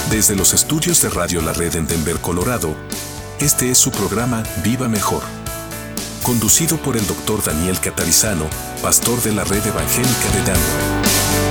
Desde los estudios de Radio La Red en Denver, Colorado, este es su programa Viva Mejor, conducido por el Dr. Daniel Catarizano, pastor de la Red Evangélica de Denver.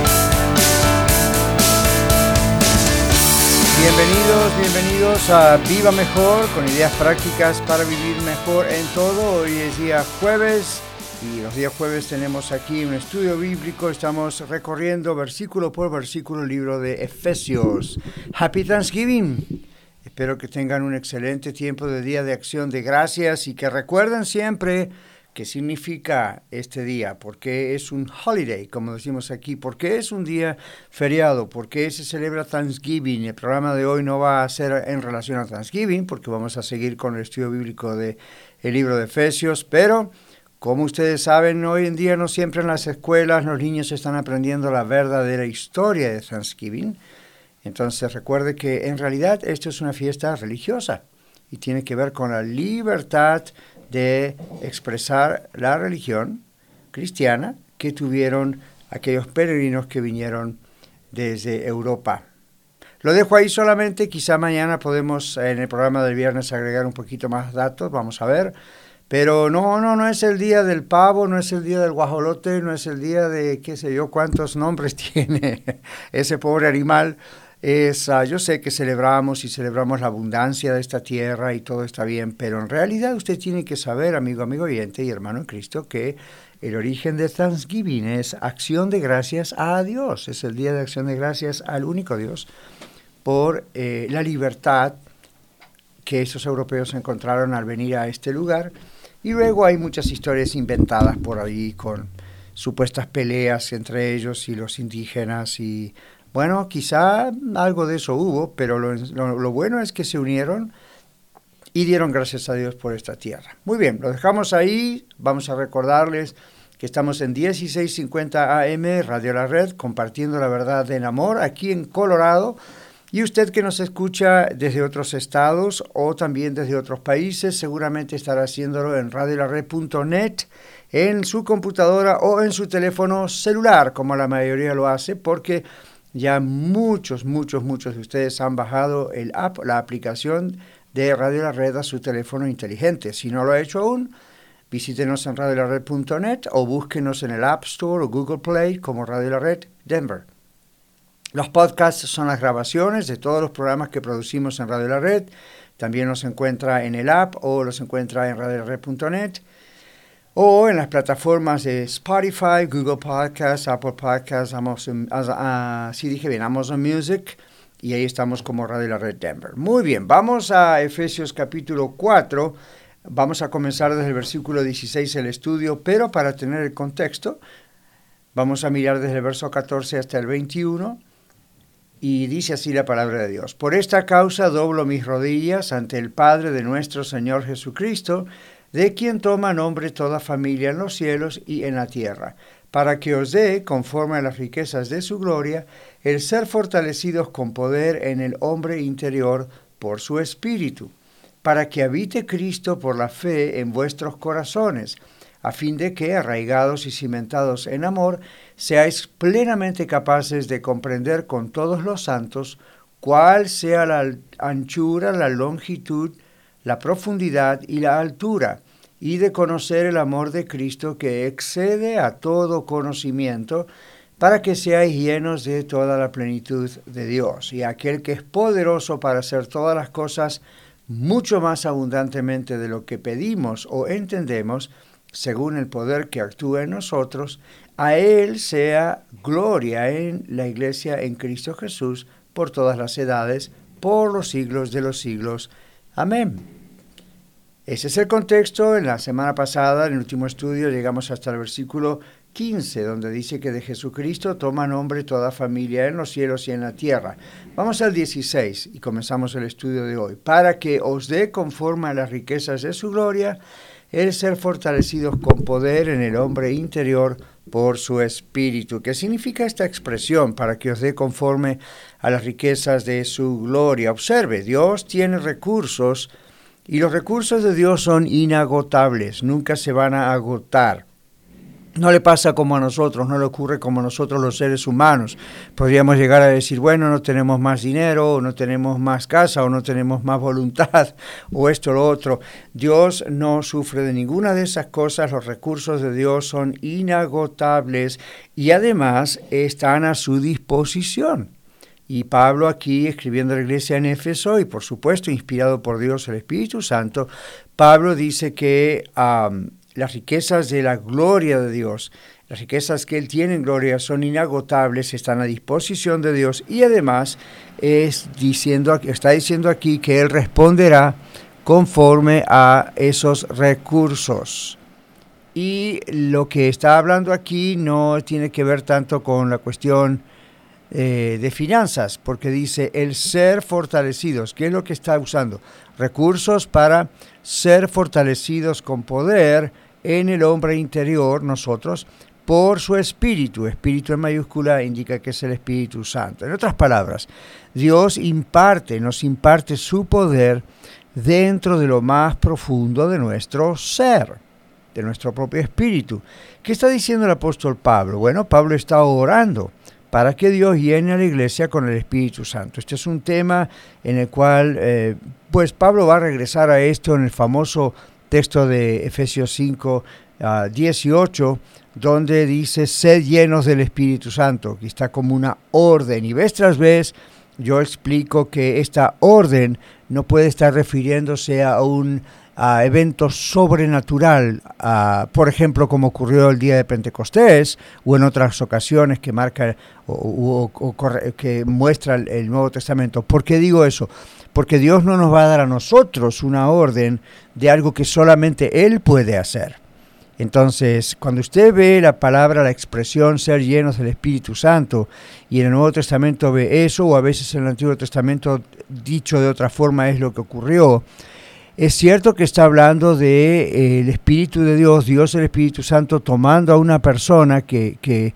Bienvenidos a Viva Mejor, con ideas prácticas para vivir mejor en todo. Hoy es día jueves y los días jueves tenemos aquí un estudio bíblico. Estamos recorriendo versículo por versículo el libro de Efesios. Happy Thanksgiving. Espero que tengan un excelente tiempo de Día de Acción de Gracias y que recuerden siempre qué significa este día, porque es un holiday, como decimos aquí, porque es un día feriado, porque se celebra Thanksgiving. El programa de hoy no va a ser en relación a Thanksgiving, porque vamos a seguir con el estudio bíblico del libro de Efesios, pero como ustedes saben, hoy en día no siempre en las escuelas los niños están aprendiendo la verdadera historia de Thanksgiving. Entonces recuerde que en realidad esto es una fiesta religiosa y tiene que ver con la libertad de expresar la religión cristiana que tuvieron aquellos peregrinos que vinieron desde Europa. Lo dejo ahí solamente, quizá mañana podemos en el programa del viernes agregar un poquito más datos, vamos a ver. Pero no es el día del pavo, no es el día del guajolote, no es el día de qué sé yo cuántos nombres tiene ese pobre animal. Yo sé que celebramos la abundancia de esta tierra y todo está bien, pero en realidad usted tiene que saber, amigo oyente y hermano en Cristo, que el origen de Thanksgiving es acción de gracias a Dios. Es el día de acción de gracias al único Dios por la libertad que esos europeos encontraron al venir a este lugar. Y luego hay muchas historias inventadas por ahí con supuestas peleas entre ellos y los indígenas y bueno, quizá algo de eso hubo, pero lo bueno es que se unieron y dieron gracias a Dios por esta tierra. Muy bien, lo dejamos ahí. Vamos a recordarles que estamos en 1650 AM, Radio La Red, compartiendo la verdad en amor, aquí en Colorado. Y usted que nos escucha desde otros estados o también desde otros países, seguramente estará haciéndolo en radiolared.net, en su computadora o en su teléfono celular, como la mayoría lo hace, porque ya muchos de ustedes han bajado la aplicación de Radio La Red a su teléfono inteligente. Si no lo ha hecho aún, visítenos en radiolared.net o búsquenos en el App Store o Google Play como Radio La Red Denver. Los podcasts son las grabaciones de todos los programas que producimos en Radio La Red. También los encuentra en el app o los encuentra en radiolared.net o en las plataformas de Spotify, Google Podcasts, Apple Podcasts, Amazon Music, y ahí estamos como Radio La Red Denver. Muy bien, vamos a Efesios capítulo 4. Vamos a comenzar desde el versículo 16 el estudio, pero para tener el contexto, vamos a mirar desde el verso 14 hasta el 21. Y dice así la palabra de Dios: Por esta causa doblo mis rodillas ante el Padre de nuestro Señor Jesucristo, de quien toma nombre toda familia en los cielos y en la tierra, para que os dé, conforme a las riquezas de su gloria, el ser fortalecidos con poder en el hombre interior por su Espíritu, para que habite Cristo por la fe en vuestros corazones, a fin de que, arraigados y cimentados en amor, seáis plenamente capaces de comprender con todos los santos cuál sea la anchura, la longitud, la profundidad y la altura, y de conocer el amor de Cristo que excede a todo conocimiento, para que seáis llenos de toda la plenitud de Dios. Y aquel que es poderoso para hacer todas las cosas mucho más abundantemente de lo que pedimos o entendemos, según el poder que actúa en nosotros, a Él sea gloria en la Iglesia en Cristo Jesús por todas las edades, por los siglos de los siglos. Amén. Ese es el contexto. En la semana pasada, en el último estudio, llegamos hasta el versículo 15, donde dice que de Jesucristo toma nombre toda familia en los cielos y en la tierra. Vamos al 16 y comenzamos el estudio de hoy. Para que os dé conforme a las riquezas de su gloria, el ser fortalecidos con poder en el hombre interior por su Espíritu. ¿Qué significa esta expresión? Para que os dé conforme a las riquezas de su gloria. Observe, Dios tiene recursos y los recursos de Dios son inagotables, nunca se van a agotar. No le pasa como a nosotros, no le ocurre como a nosotros los seres humanos. Podríamos llegar a decir, bueno, no tenemos más dinero, o no tenemos más casa, o no tenemos más voluntad, o esto o lo otro. Dios no sufre de ninguna de esas cosas, los recursos de Dios son inagotables y además están a su disposición. Y Pablo aquí, escribiendo a la iglesia en Éfeso, y por supuesto inspirado por Dios el Espíritu Santo, Pablo dice que las riquezas de la gloria de Dios, las riquezas que Él tiene en gloria son inagotables, están a disposición de Dios y además está diciendo aquí que Él responderá conforme a esos recursos. Y lo que está hablando aquí no tiene que ver tanto con la cuestión de finanzas, porque dice el ser fortalecidos. ¿Qué es lo que está usando? Recursos para ser fortalecidos con poder en el hombre interior, nosotros, por su espíritu. Espíritu en mayúscula indica que es el Espíritu Santo. En otras palabras, Dios nos imparte su poder dentro de lo más profundo de nuestro ser, de nuestro propio espíritu. ¿Qué está diciendo el apóstol Pablo? Bueno, Pablo está orando para que Dios llene a la iglesia con el Espíritu Santo. Este es un tema en el cual, pues Pablo va a regresar a esto en el famoso texto de Efesios 5, 18, donde dice, sed llenos del Espíritu Santo, que está como una orden. Y vez tras vez yo explico que esta orden no puede estar refiriéndose a un evento sobrenatural, por ejemplo, como ocurrió el día de Pentecostés o en otras ocasiones que marca que muestra el Nuevo Testamento. ¿Por qué digo eso? Porque Dios no nos va a dar a nosotros una orden de algo que solamente Él puede hacer. Entonces, cuando usted ve la palabra, la expresión ser llenos del Espíritu Santo, y en el Nuevo Testamento ve eso, o a veces en el Antiguo Testamento, dicho de otra forma, es lo que ocurrió. Es cierto que está hablando de el Espíritu de Dios, Dios el Espíritu Santo, tomando a una persona que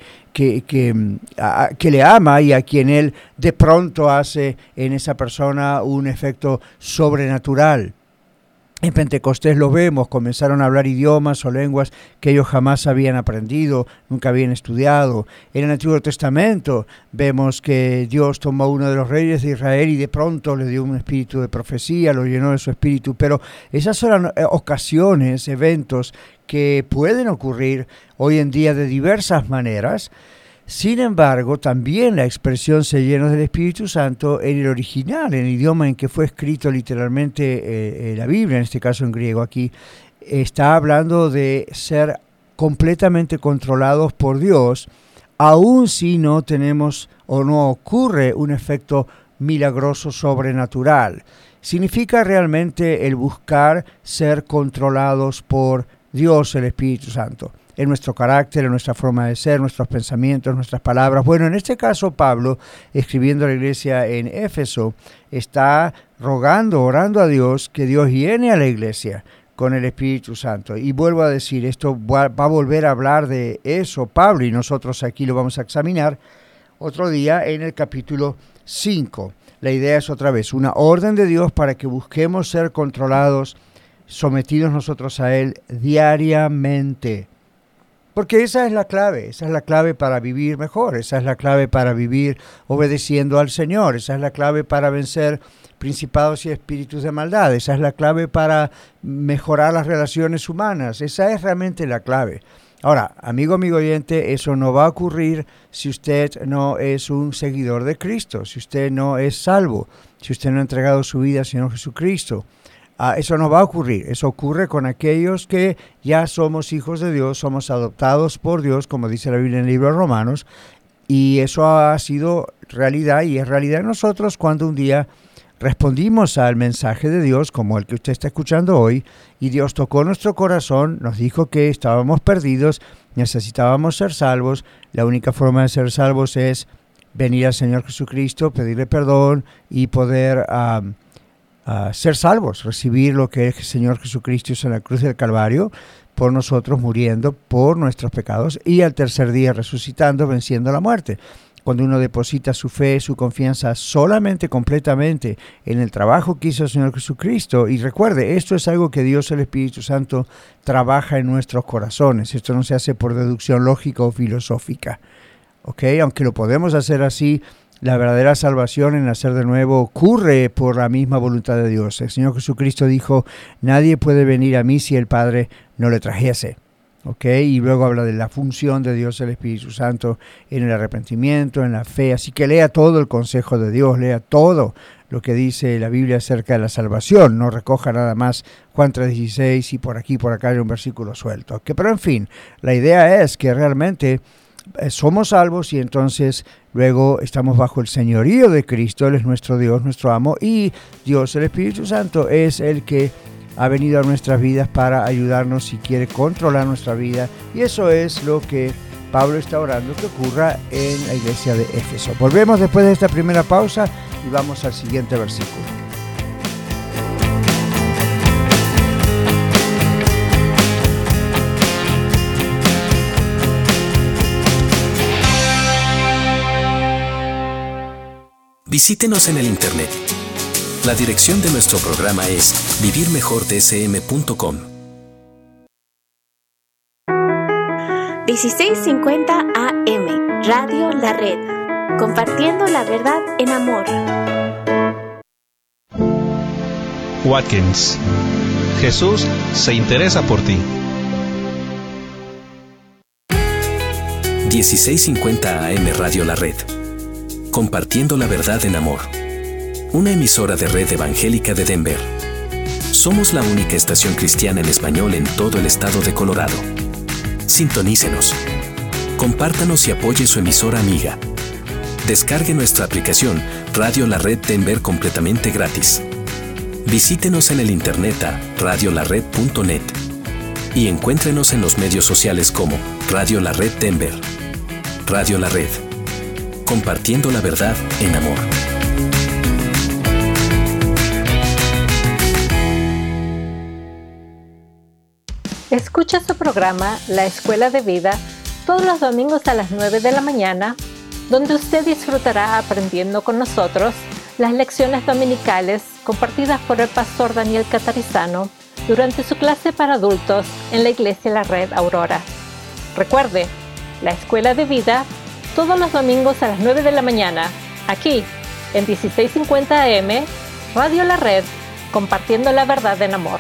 le ama y a quien Él de pronto hace en esa persona un efecto sobrenatural. En Pentecostés lo vemos, comenzaron a hablar idiomas o lenguas que ellos jamás habían aprendido, nunca habían estudiado. En el Antiguo Testamento vemos que Dios tomó a uno de los reyes de Israel y de pronto le dio un espíritu de profecía, lo llenó de su espíritu. Pero esas son ocasiones, eventos que pueden ocurrir hoy en día de diversas maneras. Sin embargo, también la expresión se llenó del Espíritu Santo en el original, en el idioma en que fue escrito literalmente la Biblia, en este caso en griego aquí, está hablando de ser completamente controlados por Dios, aun si no tenemos o no ocurre un efecto milagroso sobrenatural. Significa realmente el buscar ser controlados por Dios, el Espíritu Santo, en nuestro carácter, en nuestra forma de ser, nuestros pensamientos, nuestras palabras. Bueno, en este caso Pablo, escribiendo a la iglesia en Éfeso, está orando a Dios que Dios llene a la iglesia con el Espíritu Santo. Y vuelvo a decir, esto va a volver a hablar de eso Pablo, y nosotros aquí lo vamos a examinar otro día en el capítulo 5. La idea es otra vez una orden de Dios para que busquemos ser controlados, sometidos nosotros a Él diariamente. Porque esa es la clave para vivir mejor, esa es la clave para vivir obedeciendo al Señor, esa es la clave para vencer principados y espíritus de maldad, esa es la clave para mejorar las relaciones humanas, esa es realmente la clave. Ahora, amigo oyente, eso no va a ocurrir si usted no es un seguidor de Cristo, si usted no es salvo, si usted no ha entregado su vida al Señor Jesucristo. Eso no va a ocurrir, eso ocurre con aquellos que ya somos hijos de Dios, somos adoptados por Dios, como dice la Biblia en el libro de Romanos, y eso ha sido realidad y es realidad en nosotros cuando un día respondimos al mensaje de Dios, como el que usted está escuchando hoy, y Dios tocó nuestro corazón, nos dijo que estábamos perdidos, necesitábamos ser salvos. La única forma de ser salvos es venir al Señor Jesucristo, pedirle perdón y poder ser salvos, recibir lo que el Señor Jesucristo hizo en la cruz del Calvario por nosotros, muriendo por nuestros pecados y al tercer día resucitando, venciendo la muerte. cuando uno deposita su fe, su confianza solamente, completamente en el trabajo que hizo el Señor Jesucristo. Y recuerde, esto es algo que Dios, el Espíritu Santo, trabaja en nuestros corazones. Esto no se hace por deducción lógica o filosófica. ¿Okay? Aunque lo podemos hacer así, la verdadera salvación en nacer de nuevo ocurre por la misma voluntad de Dios. El Señor Jesucristo dijo, nadie puede venir a mí si el Padre no le trajese. ¿Okay? Y luego habla de la función de Dios el Espíritu Santo en el arrepentimiento, en la fe. Así que lea todo el consejo de Dios, lea todo lo que dice la Biblia acerca de la salvación. No recoja nada más Juan 3:16 y por aquí por acá hay un versículo suelto. ¿Okay? Pero en fin, la idea es que realmente somos salvos y entonces luego estamos bajo el señorío de Cristo. Él es nuestro Dios, nuestro amo, y Dios, el Espíritu Santo, es el que ha venido a nuestras vidas para ayudarnos si quiere controlar nuestra vida. Y eso es lo que Pablo está orando que ocurra en la iglesia de Éfeso. Volvemos después de esta primera pausa y vamos al siguiente versículo. Visítenos en el internet. La dirección de nuestro programa es vivirmejordsm.com. 1650 AM, Radio La Red, compartiendo la verdad en amor. Watkins. Jesús se interesa por ti. 1650 AM Radio La Red, compartiendo la verdad en amor. Una emisora de Red Evangélica de Denver. Somos la única estación cristiana en español en todo el estado de Colorado. Sintonícenos. Compártanos y apoye su emisora amiga. Descargue nuestra aplicación Radio La Red Denver completamente gratis. Visítenos en el internet a radiolared.net y encuéntrenos en los medios sociales como Radio La Red Denver. Radio La Red, compartiendo la verdad en amor. Escucha su programa La Escuela de Vida todos los domingos a las 9 de la mañana, donde usted disfrutará aprendiendo con nosotros las lecciones dominicales compartidas por el pastor Daniel Catarizano durante su clase para adultos en la Iglesia La Red Aurora. Recuerde, La Escuela de Vida todos los domingos a las 9 de la mañana, aquí en 1650 AM, Radio La Red, compartiendo la verdad en amor.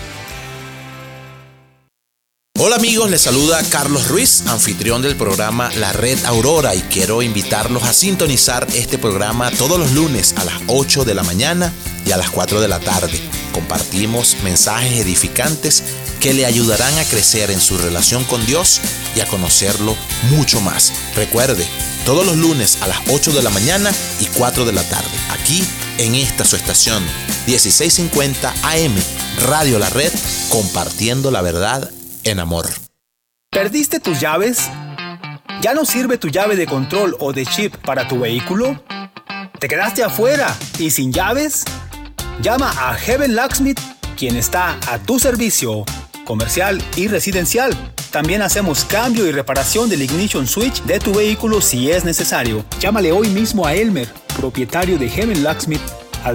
Hola amigos, les saluda Carlos Ruiz, anfitrión del programa La Red Aurora, y quiero invitarlos a sintonizar este programa todos los lunes a las 8 de la mañana y a las 4 de la tarde. Compartimos mensajes edificantes que le ayudarán a crecer en su relación con Dios y a conocerlo mucho más. Recuerde, todos los lunes a las 8 de la mañana y 4 de la tarde, aquí en esta su estación 1650 AM, Radio La Red, compartiendo la verdad en amor. ¿Perdiste tus llaves? ¿Ya no sirve tu llave de control o de chip para tu vehículo? ¿Te quedaste afuera y sin llaves? Llama a Heaven Locksmith, quien está a tu servicio, comercial y residencial. También hacemos cambio y reparación del ignition switch de tu vehículo si es necesario. Llámale hoy mismo a Elmer, propietario de Heaven Locksmith, al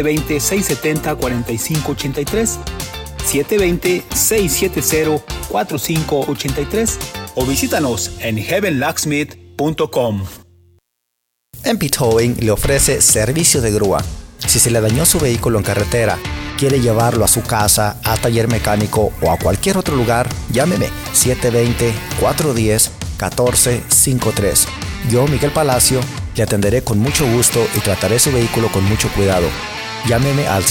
720-670-4583. 720-670-4583 o visítanos en heavenlocksmith.com. MP Towing le ofrece servicio de grúa. Si se le dañó su vehículo en carretera, quiere llevarlo a su casa, a taller mecánico o a cualquier otro lugar, llámeme 720-410-1453. Yo, Miguel Palacio, le atenderé con mucho gusto y trataré su vehículo con mucho cuidado. Llámeme al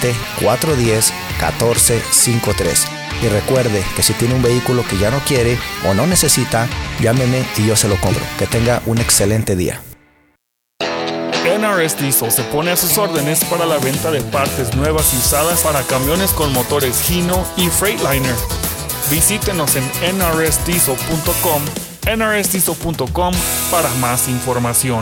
720-410-1453. Y recuerde que si tiene un vehículo que ya no quiere o no necesita, llámeme y yo se lo compro. Que tenga un excelente día. NRS Diesel se pone a sus órdenes para la venta de partes nuevas y usadas para camiones con motores Hino y Freightliner. Visítenos en nrsdiesel.com, nrsdiesel.com para más información.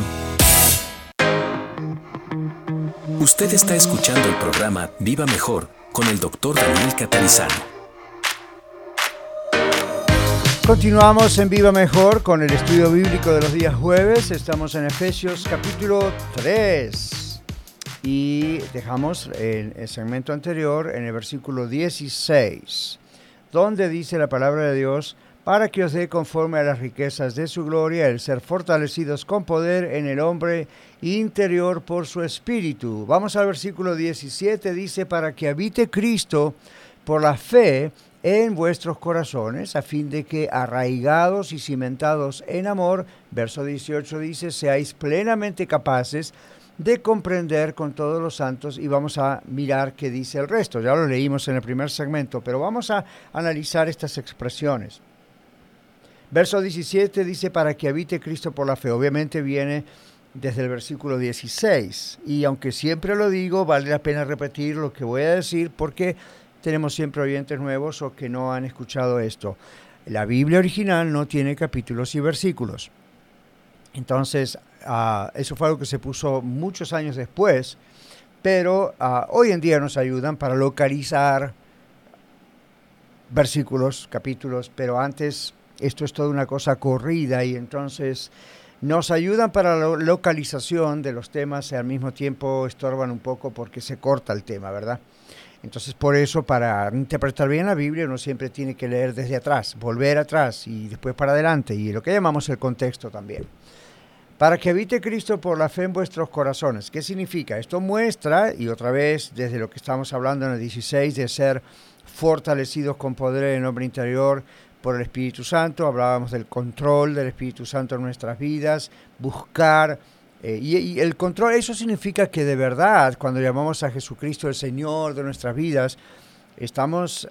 Usted está escuchando el programa Viva Mejor con el Dr. Daniel Catarizano. Continuamos en Viva Mejor con el estudio bíblico de los días jueves. Estamos en Efesios capítulo 3 y dejamos el segmento anterior en el versículo 16, donde dice la palabra de Dios: para que os dé conforme a las riquezas de su gloria el ser fortalecidos con poder en el hombre interior por su espíritu. Vamos al versículo 17, dice: para que habite Cristo por la fe en vuestros corazones, a fin de que, arraigados y cimentados en amor, verso 18 dice, seáis plenamente capaces de comprender con todos los santos. Y vamos a mirar qué dice el resto. Ya lo leímos en el primer segmento, pero vamos a analizar estas expresiones. Verso 17 dice: para que habite Cristo por la fe. Obviamente viene desde el versículo 16. Y aunque siempre lo digo, vale la pena repetir lo que voy a decir, porque tenemos siempre oyentes nuevos o que no han escuchado esto. La Biblia original no tiene capítulos y versículos. Entonces, eso fue algo que se puso muchos años después, pero hoy en día nos ayudan para localizar versículos, capítulos, pero antes esto es toda una cosa corrida y entonces nos ayudan para la localización de los temas y al mismo tiempo estorban un poco porque se corta el tema, ¿verdad? Entonces, por eso, para interpretar bien la Biblia, uno siempre tiene que leer desde atrás, volver atrás y después para adelante, y lo que llamamos el contexto también. Para que habite Cristo por la fe en vuestros corazones. ¿Qué significa? Esto muestra, y otra vez, desde lo que estamos hablando en el 16, de ser fortalecidos con poder en el hombre interior por el Espíritu Santo. Hablábamos del control del Espíritu Santo en nuestras vidas, buscar. Y el control, eso significa que de verdad, cuando llamamos a Jesucristo el Señor de nuestras vidas, estamos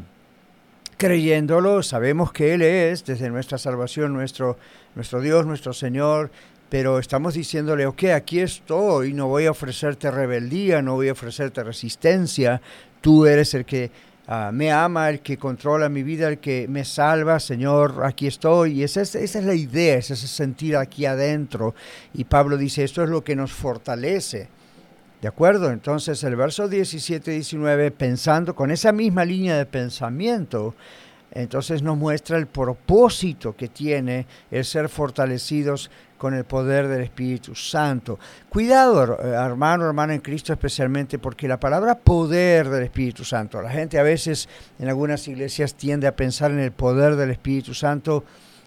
creyéndolo, sabemos que Él es, desde nuestra salvación, nuestro Dios, nuestro Señor, pero estamos diciéndole: ok, aquí estoy, no voy a ofrecerte rebeldía, no voy a ofrecerte resistencia, tú eres el que me ama, el que controla mi vida, el que me salva, Señor, aquí estoy. Y esa es la idea, ese es el sentir aquí adentro. Y Pablo dice, esto es lo que nos fortalece. ¿De acuerdo? Entonces el verso 17-19, pensando con esa misma línea de pensamiento, entonces nos muestra el propósito que tiene el ser fortalecidos con el poder del Espíritu Santo. Cuidado, hermano, hermana en Cristo, especialmente porque la palabra poder del Espíritu Santo, la gente a veces en algunas iglesias tiende a pensar en el poder del Espíritu Santo,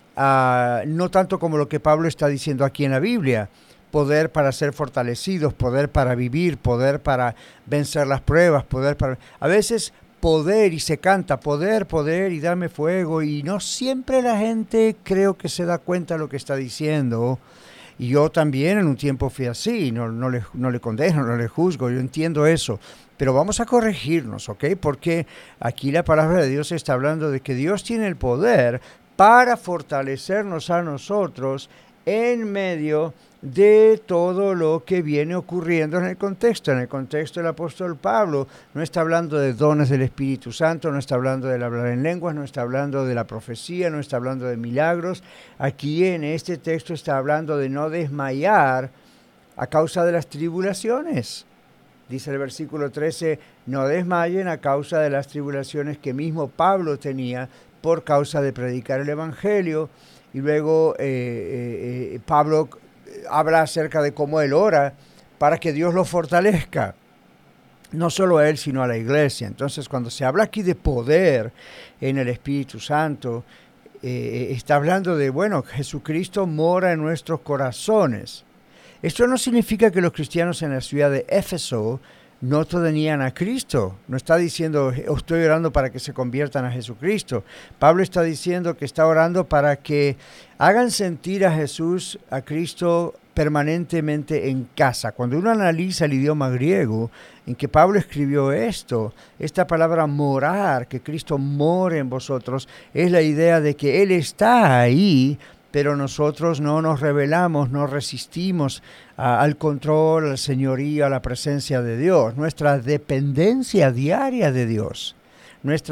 no tanto como lo que Pablo está diciendo aquí en la Biblia: poder para ser fortalecidos, poder para vivir, poder para vencer las pruebas, poder para... A veces poder, y se canta poder, poder y dame fuego, y no siempre la gente creo que se da cuenta de lo que está diciendo. Y yo también en un tiempo fui así, no le condeno, no le juzgo, yo entiendo eso. Pero vamos a corregirnos, ¿ok? Porque aquí la palabra de Dios está hablando de que Dios tiene el poder para fortalecernos a nosotros en medio de todo lo que viene ocurriendo en el contexto. En el contexto, el apóstol Pablo no está hablando de dones del Espíritu Santo, no está hablando del hablar en lenguas, no está hablando de la profecía, no está hablando de milagros. Aquí en este texto está hablando de no desmayar a causa de las tribulaciones. Dice el versículo 13, no desmayen a causa de las tribulaciones que mismo Pablo tenía por causa de predicar el Evangelio. Y luego Pablo habla acerca de cómo él ora para que Dios lo fortalezca, no solo a él, sino a la iglesia. Entonces, cuando se habla aquí de poder en el Espíritu Santo, está hablando de, bueno, Jesucristo mora en nuestros corazones. Esto no significa que los cristianos en la ciudad de Éfeso no tenían a Cristo. No está diciendo, estoy orando para que se conviertan a Jesucristo. Pablo está diciendo que está orando para que hagan sentir a Jesús, a Cristo, permanentemente en casa. Cuando uno analiza el idioma griego en que Pablo escribió esto, esta palabra morar, que Cristo more en vosotros, es la idea de que Él está ahí, pero nosotros no nos rebelamos, no resistimos al control, al señorío, a la presencia de Dios. Nuestra dependencia diaria de Dios, nuestra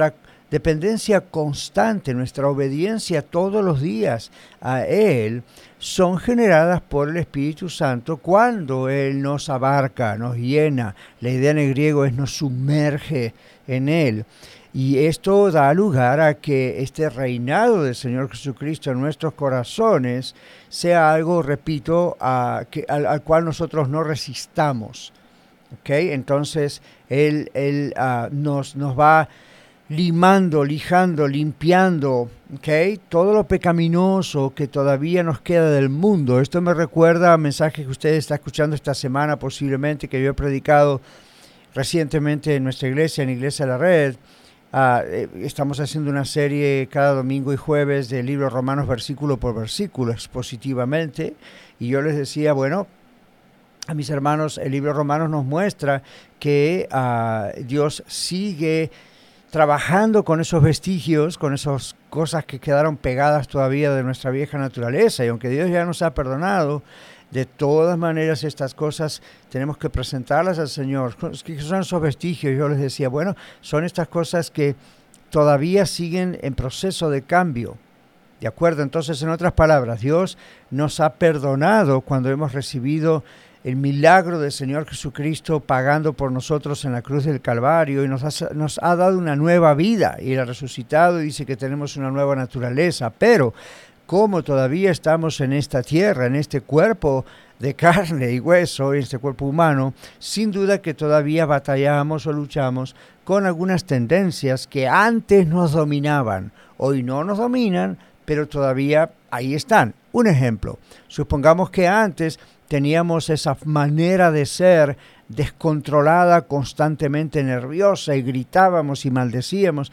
dependencia constante, nuestra obediencia todos los días a Él, son generadas por el Espíritu Santo cuando Él nos abarca, nos llena. La idea en el griego es nos sumerge en Él. Y esto da lugar a que este reinado del Señor Jesucristo en nuestros corazones sea algo, repito, al cual nosotros no resistamos. ¿Okay? Entonces, Él nos va lijando, limpiando, ¿okay? Todo lo pecaminoso que todavía nos queda del mundo. Esto me recuerda a mensajes que usted está escuchando esta semana, posiblemente, que yo he predicado recientemente en nuestra iglesia, en Iglesia de la Red. Estamos haciendo una serie cada domingo y jueves del libro Romanos versículo por versículo, expositivamente, y yo les decía, bueno, a mis hermanos, el libro Romanos nos muestra que Dios sigue trabajando con esos vestigios, con esas cosas que quedaron pegadas todavía de nuestra vieja naturaleza, y aunque Dios ya nos ha perdonado, de todas maneras estas cosas tenemos que presentarlas al Señor. ¿Qué son esos vestigios? Yo les decía, bueno, son estas cosas que todavía siguen en proceso de cambio. ¿De acuerdo? Entonces, en otras palabras, Dios nos ha perdonado cuando hemos recibido el milagro del Señor Jesucristo pagando por nosotros en la cruz del Calvario, y nos ha dado una nueva vida, y Él ha resucitado y dice que tenemos una nueva naturaleza. Pero como todavía estamos en esta tierra, en este cuerpo de carne y hueso, en este cuerpo humano, sin duda que todavía batallamos o luchamos con algunas tendencias que antes nos dominaban. Hoy no nos dominan, pero todavía ahí están. Un ejemplo, supongamos que antes teníamos esa manera de ser descontrolada, constantemente nerviosa, y gritábamos y maldecíamos.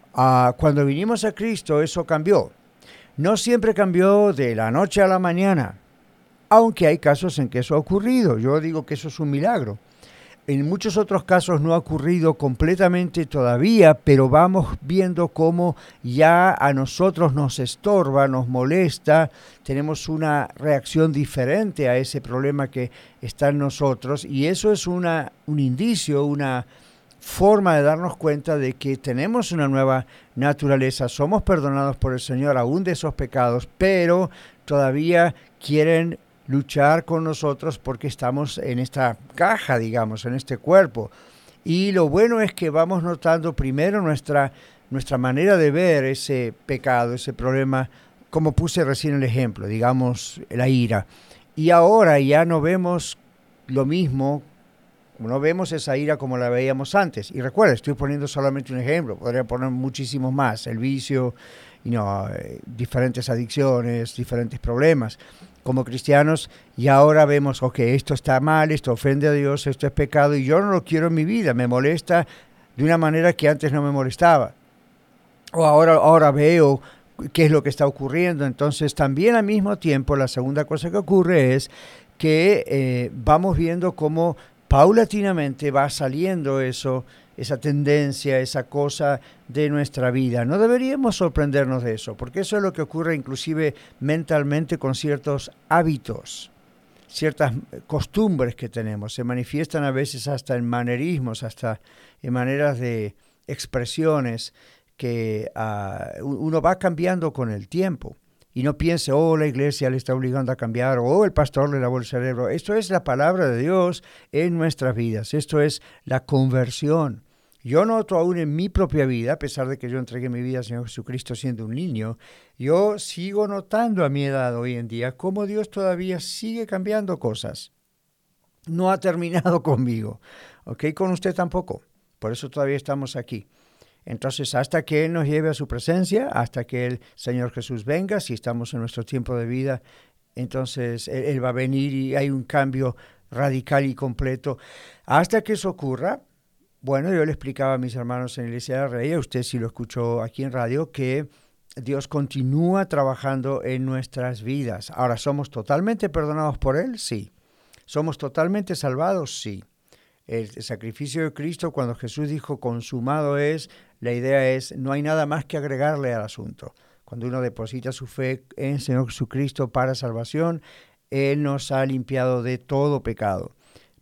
Cuando vinimos a Cristo, eso cambió. No siempre cambió de la noche a la mañana, aunque hay casos en que eso ha ocurrido. Yo digo que eso es un milagro. En muchos otros casos no ha ocurrido completamente todavía, pero vamos viendo cómo ya a nosotros nos estorba, nos molesta, tenemos una reacción diferente a ese problema que está en nosotros, y eso es un indicio, una forma de darnos cuenta de que tenemos una nueva naturaleza, somos perdonados por el Señor aún de esos pecados, pero todavía quieren luchar con nosotros porque estamos en esta caja, digamos, en este cuerpo. Y lo bueno es que vamos notando primero nuestra manera de ver ese pecado, ese problema, como puse recién el ejemplo, digamos, la ira. Y ahora ya no vemos lo mismo, no vemos esa ira como la veíamos antes. Y recuerda, estoy poniendo solamente un ejemplo, podría poner muchísimos más, el vicio, diferentes adicciones, diferentes problemas. Como cristianos, y ahora vemos, ok, esto está mal, esto ofende a Dios, esto es pecado, y yo no lo quiero en mi vida, me molesta de una manera que antes no me molestaba. O ahora veo qué es lo que está ocurriendo. Entonces, también al mismo tiempo, la segunda cosa que ocurre es que vamos viendo cómo paulatinamente va saliendo esa tendencia, esa cosa de nuestra vida. No deberíamos sorprendernos de eso, porque eso es lo que ocurre inclusive mentalmente con ciertos hábitos, ciertas costumbres que tenemos. Se manifiestan a veces hasta en manerismos, hasta en maneras de expresiones que uno va cambiando con el tiempo. Y no piense, la iglesia le está obligando a cambiar, el pastor le lavó el cerebro. Esto es la palabra de Dios en nuestras vidas. Esto es la conversión. Yo noto aún en mi propia vida, a pesar de que yo entregué mi vida al Señor Jesucristo siendo un niño, yo sigo notando a mi edad hoy en día cómo Dios todavía sigue cambiando cosas. No ha terminado conmigo, ¿ok? Con usted tampoco. Por eso todavía estamos aquí. Entonces, hasta que Él nos lleve a su presencia, hasta que el Señor Jesús venga, si estamos en nuestro tiempo de vida, entonces Él va a venir y hay un cambio radical y completo. Hasta que eso ocurra, bueno, yo le explicaba a mis hermanos en la Iglesia de la Red, a usted si lo escuchó aquí en radio, que Dios continúa trabajando en nuestras vidas. Ahora, ¿somos totalmente perdonados por Él? Sí. ¿Somos totalmente salvados? Sí. El sacrificio de Cristo, cuando Jesús dijo consumado es, la idea es, no hay nada más que agregarle al asunto. Cuando uno deposita su fe en el Señor Jesucristo para salvación, Él nos ha limpiado de todo pecado.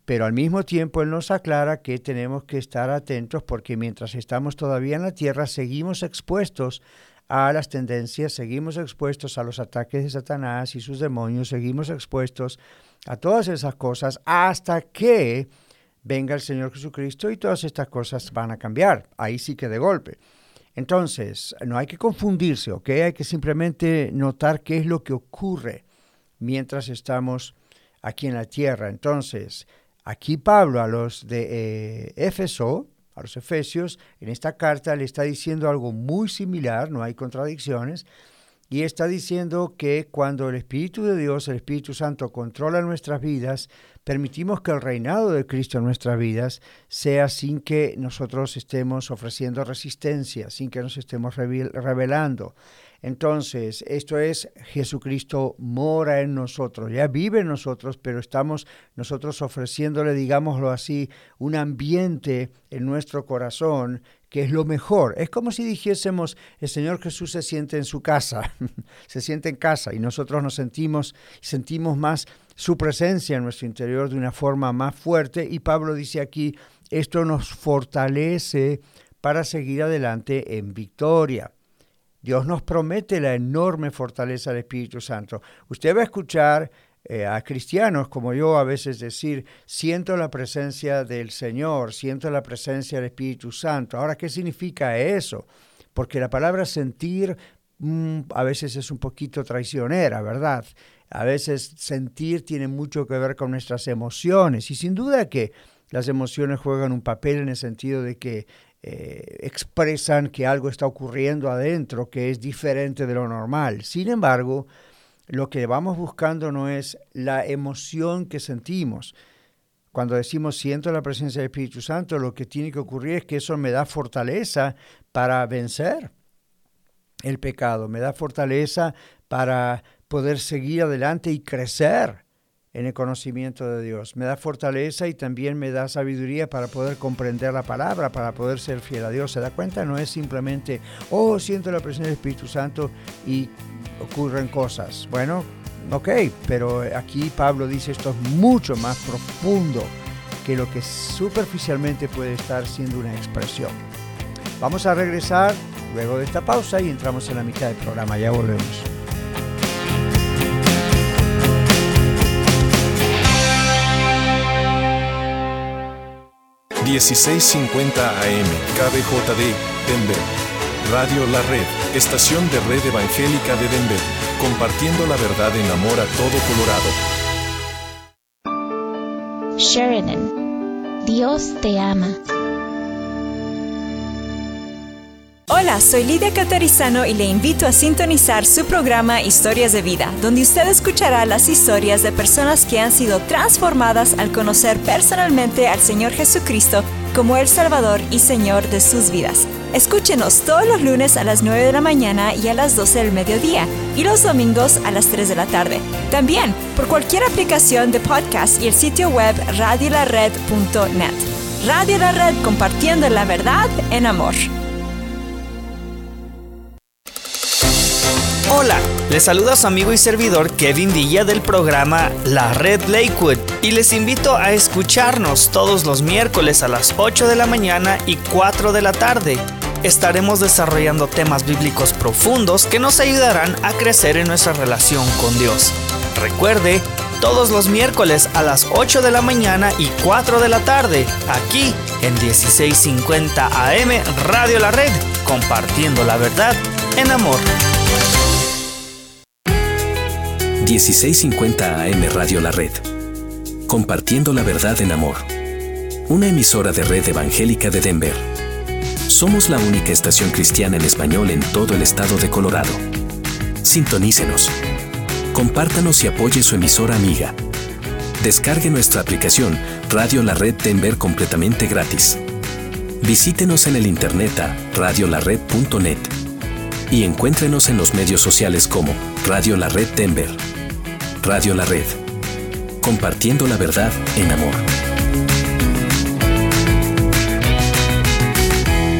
pero al mismo tiempo Él nos aclara que tenemos que estar atentos porque mientras estamos todavía en la tierra seguimos expuestos a las tendencias, seguimos expuestos a los ataques de Satanás y sus demonios, seguimos expuestos a todas esas cosas hasta que venga el Señor Jesucristo y todas estas cosas van a cambiar, ahí sí que de golpe. Entonces, no hay que confundirse, ¿ok? Hay que simplemente notar qué es lo que ocurre mientras estamos aquí en la tierra. Entonces, aquí Pablo a los de Éfeso, a los Efesios, en esta carta le está diciendo algo muy similar, no hay contradicciones, y está diciendo que cuando el Espíritu de Dios, el Espíritu Santo, controla nuestras vidas, permitimos que el reinado de Cristo en nuestras vidas sea sin que nosotros estemos ofreciendo resistencia, sin que nos estemos rebelando. Entonces, esto es, Jesucristo mora en nosotros, ya vive en nosotros, pero estamos nosotros ofreciéndole, digámoslo así, un ambiente en nuestro corazón que es lo mejor. Es como si dijésemos, el Señor Jesús se siente en su casa, se siente en casa y nosotros nos sentimos más su presencia en nuestro interior de una forma más fuerte. Y Pablo dice aquí, esto nos fortalece para seguir adelante en victoria. Dios nos promete la enorme fortaleza del Espíritu Santo. Usted va a escuchar a cristianos como yo a veces decir, siento la presencia del Señor, siento la presencia del Espíritu Santo. Ahora, ¿qué significa eso? Porque la palabra sentir a veces es un poquito traicionera, ¿verdad? A veces sentir tiene mucho que ver con nuestras emociones y sin duda que las emociones juegan un papel en el sentido de que expresan que algo está ocurriendo adentro que es diferente de lo normal. Sin embargo, lo que vamos buscando no es la emoción que sentimos. Cuando decimos siento la presencia del Espíritu Santo, lo que tiene que ocurrir es que eso me da fortaleza para vencer el pecado, me da fortaleza para poder seguir adelante y crecer en el conocimiento de Dios. Me da fortaleza y también me da sabiduría para poder comprender la palabra, para poder ser fiel a Dios. ¿Se da cuenta? No es simplemente, siento la presencia del Espíritu Santo y ocurren cosas. Bueno, ok, pero aquí Pablo dice esto es mucho más profundo que lo que superficialmente puede estar siendo una expresión. Vamos a regresar luego de esta pausa y entramos en la mitad del programa. Ya volvemos. $16.50 AM, KBJD, Denver. Radio La Red, estación de red evangélica de Denver, compartiendo la verdad en amor a todo Colorado. Sheridan, Dios te ama. Hola, soy Lidia Catarizano y le invito a sintonizar su programa Historias de Vida, donde usted escuchará las historias de personas que han sido transformadas al conocer personalmente al Señor Jesucristo como el Salvador y Señor de sus vidas. Escúchenos todos los lunes a las 9 de la mañana y a las 12 del mediodía, y los domingos a las 3 de la tarde. También por cualquier aplicación de podcast y el sitio web radiolared.net. Radio La Red, compartiendo la verdad en amor. Hola, les saluda su amigo y servidor Kevin Villa del programa La Red Lakewood y les invito a escucharnos todos los miércoles a las 8 de la mañana y 4 de la tarde. Estaremos desarrollando temas bíblicos profundos que nos ayudarán a crecer en nuestra relación con Dios. Recuerde, todos los miércoles a las 8 de la mañana y 4 de la tarde, aquí en 1650 AM Radio La Red, compartiendo la verdad en amor. 1650 AM Radio La Red, compartiendo la verdad en amor. Una emisora de red evangélica de Denver. Somos la única estación cristiana en español en todo el estado de Colorado. Sintonícenos. Compártanos y apoye su emisora amiga. Descargue nuestra aplicación Radio La Red Denver completamente gratis. Visítenos en el internet a radiolared.net y encuéntrenos en los medios sociales como Radio La Red Denver. Radio La Red, compartiendo la verdad en amor.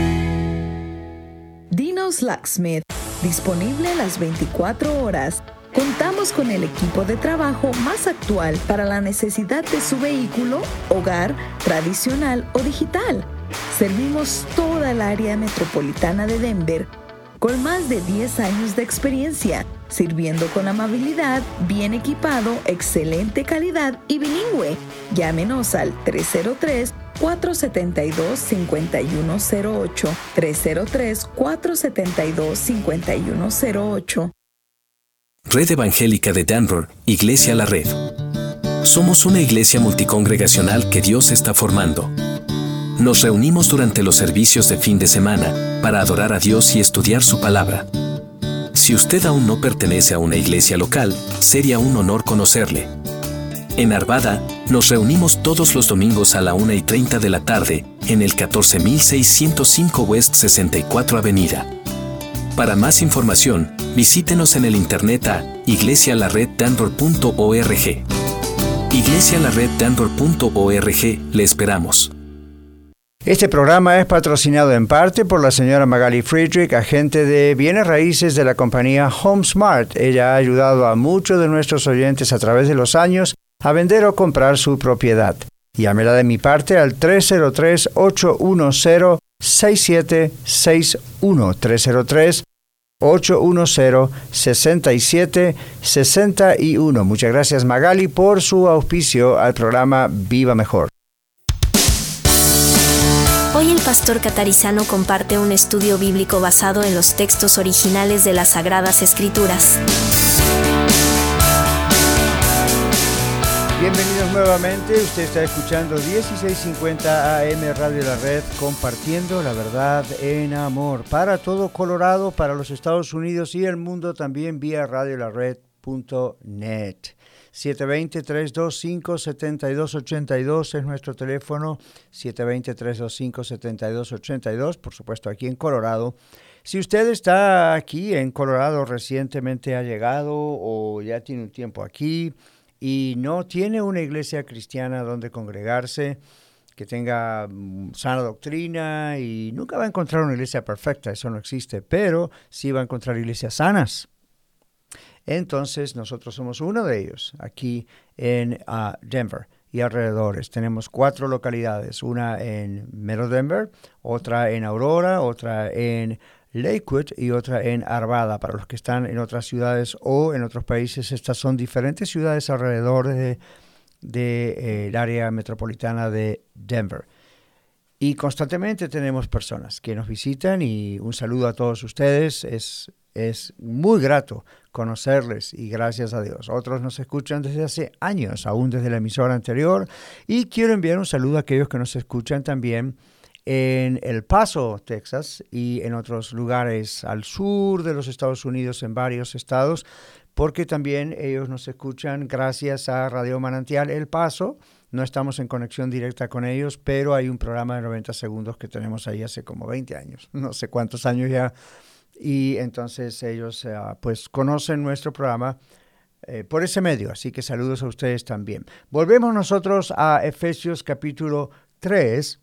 Dino's Locksmith, disponible las 24 horas. Contamos con el equipo de trabajo más actual para la necesidad de su vehículo, hogar, tradicional o digital. Servimos toda el área metropolitana de Denver con más de 10 años de experiencia, sirviendo con amabilidad, bien equipado, excelente calidad y bilingüe. Llámenos al 303-472-5108, 303-472-5108. Red Evangélica de Denver, Iglesia La Red. Somos una iglesia multicongregacional que Dios está formando. Nos reunimos durante los servicios de fin de semana para adorar a Dios y estudiar su palabra. Si usted aún no pertenece a una iglesia local, sería un honor conocerle. En Arvada, nos reunimos todos los domingos a la 1:30 de la tarde en el 14605 West 64 Avenida. Para más información, visítenos en el internet a iglesialareddenver.org. iglesialareddenver.org, le esperamos. Este programa es patrocinado en parte por la señora Magali Friedrich, agente de bienes raíces de la compañía HomeSmart. Ella ha ayudado a muchos de nuestros oyentes a través de los años a vender o comprar su propiedad. Llámela de mi parte al 303-810-6761. 303-810-6761. Muchas gracias, Magali, por su auspicio al programa Viva Mejor. Hoy el pastor Catarizano comparte un estudio bíblico basado en los textos originales de las Sagradas Escrituras. Bienvenidos nuevamente. Usted está escuchando 1650 AM Radio La Red, compartiendo la verdad en amor para todo Colorado, para los Estados Unidos y el mundo, también vía radiolared.net. 720-325-7282 es nuestro teléfono, 720-325-7282, por supuesto aquí en Colorado. Si usted está aquí en Colorado, recientemente ha llegado o ya tiene un tiempo aquí y no tiene una iglesia cristiana donde congregarse, que tenga sana doctrina, y nunca va a encontrar una iglesia perfecta, eso no existe, pero sí va a encontrar iglesias sanas. Entonces, nosotros somos uno de ellos aquí en Denver y alrededores. Tenemos 4 localidades, una en Middle Denver, otra en Aurora, otra en Lakewood y otra en Arvada. Para los que están en otras ciudades o en otros países, estas son diferentes ciudades alrededor del área metropolitana de Denver. Y constantemente tenemos personas que nos visitan, y un saludo a todos ustedes. Es muy grato conocerles y gracias a Dios. Otros nos escuchan desde hace años, aún desde la emisora anterior. Y quiero enviar un saludo a aquellos que nos escuchan también en El Paso, Texas, y en otros lugares al sur de los Estados Unidos, en varios estados, porque también ellos nos escuchan gracias a Radio Manantial El Paso. No estamos en conexión directa con ellos, pero hay un programa de 90 segundos que tenemos ahí hace como 20 años, no sé cuántos años ya. Y entonces ellos pues conocen nuestro programa por ese medio, así que saludos a ustedes también. Volvemos nosotros a Efesios capítulo 3,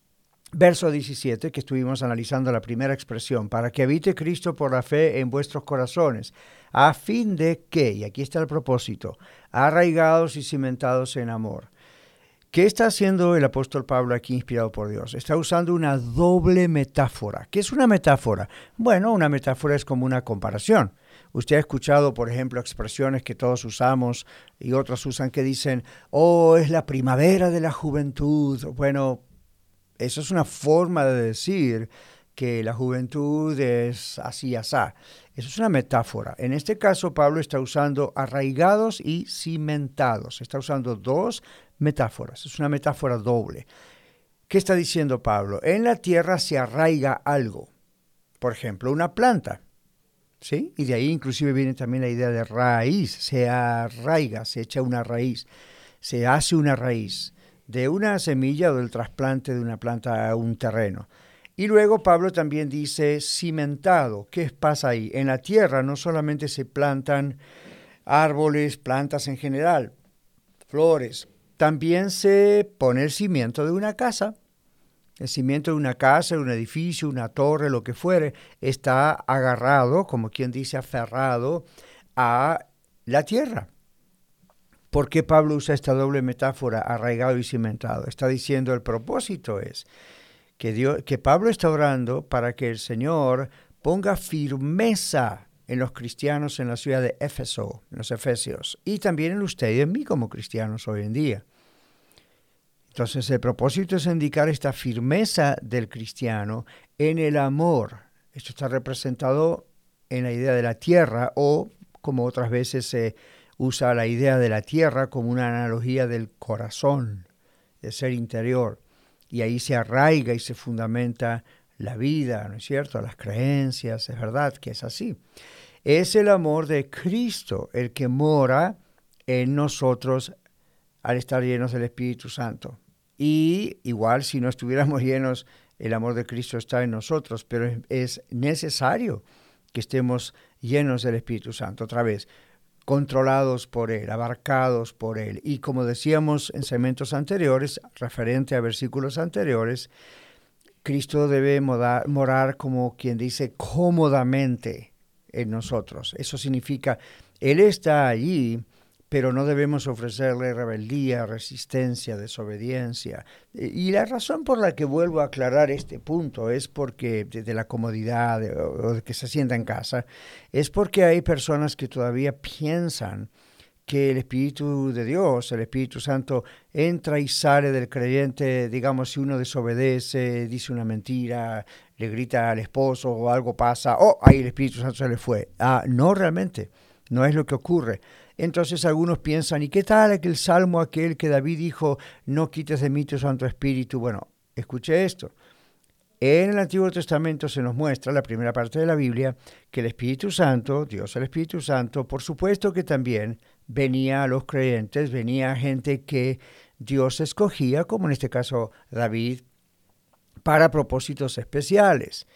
verso 17, que estuvimos analizando la primera expresión, para que habite Cristo por la fe en vuestros corazones, a fin de que, y aquí está el propósito, arraigados y cimentados en amor. ¿Qué está haciendo el apóstol Pablo aquí, inspirado por Dios? Está usando una doble metáfora. ¿Qué es una metáfora? Bueno, una metáfora es como una comparación. Usted ha escuchado, por ejemplo, expresiones que todos usamos y otros usan que dicen, oh, es la primavera de la juventud. Bueno, eso es una forma de decir que la juventud es así, asá. Eso es una metáfora. En este caso, Pablo está usando arraigados y cimentados. Está usando dos metáforas. Es una metáfora doble. ¿Qué está diciendo Pablo? En la tierra se arraiga algo. Por ejemplo, una planta. ¿Sí? Y de ahí inclusive viene también la idea de raíz. Se arraiga, se echa una raíz. Se hace una raíz de una semilla o del trasplante de una planta a un terreno. Y luego Pablo también dice cimentado. ¿Qué pasa ahí? En la tierra no solamente se plantan árboles, plantas en general, flores. También se pone el cimiento de una casa. El cimiento de una casa, de un edificio, una torre, lo que fuere, está agarrado, como quien dice, aferrado a la tierra. ¿Por qué Pablo usa esta doble metáfora, arraigado y cimentado? Está diciendo el propósito es que Pablo está orando para que el Señor ponga firmeza en los cristianos en la ciudad de Éfeso, en los efesios, y también en usted y en mí como cristianos hoy en día. Entonces el propósito es indicar esta firmeza del cristiano en el amor. Esto está representado en la idea de la tierra, o como otras veces se usa la idea de la tierra como una analogía del corazón, del ser interior. Y ahí se arraiga y se fundamenta la vida, ¿no es cierto? Las creencias, es verdad que es así. Es el amor de Cristo el que mora en nosotros al estar llenos del Espíritu Santo. Y igual si no estuviéramos llenos, el amor de Cristo está en nosotros, pero es necesario que estemos llenos del Espíritu Santo. Otra vez, controlados por Él, abarcados por Él. Y como decíamos en segmentos anteriores, referente a versículos anteriores, Cristo debe morar como quien dice cómodamente en nosotros. Eso significa, Él está allí, pero no debemos ofrecerle rebeldía, resistencia, desobediencia. Y la razón por la que vuelvo a aclarar este punto es porque, de la comodidad o de que se sienta en casa, es porque hay personas que todavía piensan que el Espíritu de Dios, el Espíritu Santo, entra y sale del creyente, digamos, si uno desobedece, dice una mentira, le grita al esposo o algo pasa, ahí el Espíritu Santo se le fue. No, realmente, no es lo que ocurre. Entonces algunos piensan, ¿y qué tal aquel salmo aquel que David dijo, no quites de mí tu Santo Espíritu? Bueno, escuche esto. En el Antiguo Testamento se nos muestra, la primera parte de la Biblia, que el Espíritu Santo, Dios el Espíritu Santo, por supuesto que también venía a los creyentes, venía a gente que Dios escogía, como en este caso David, para propósitos especiales.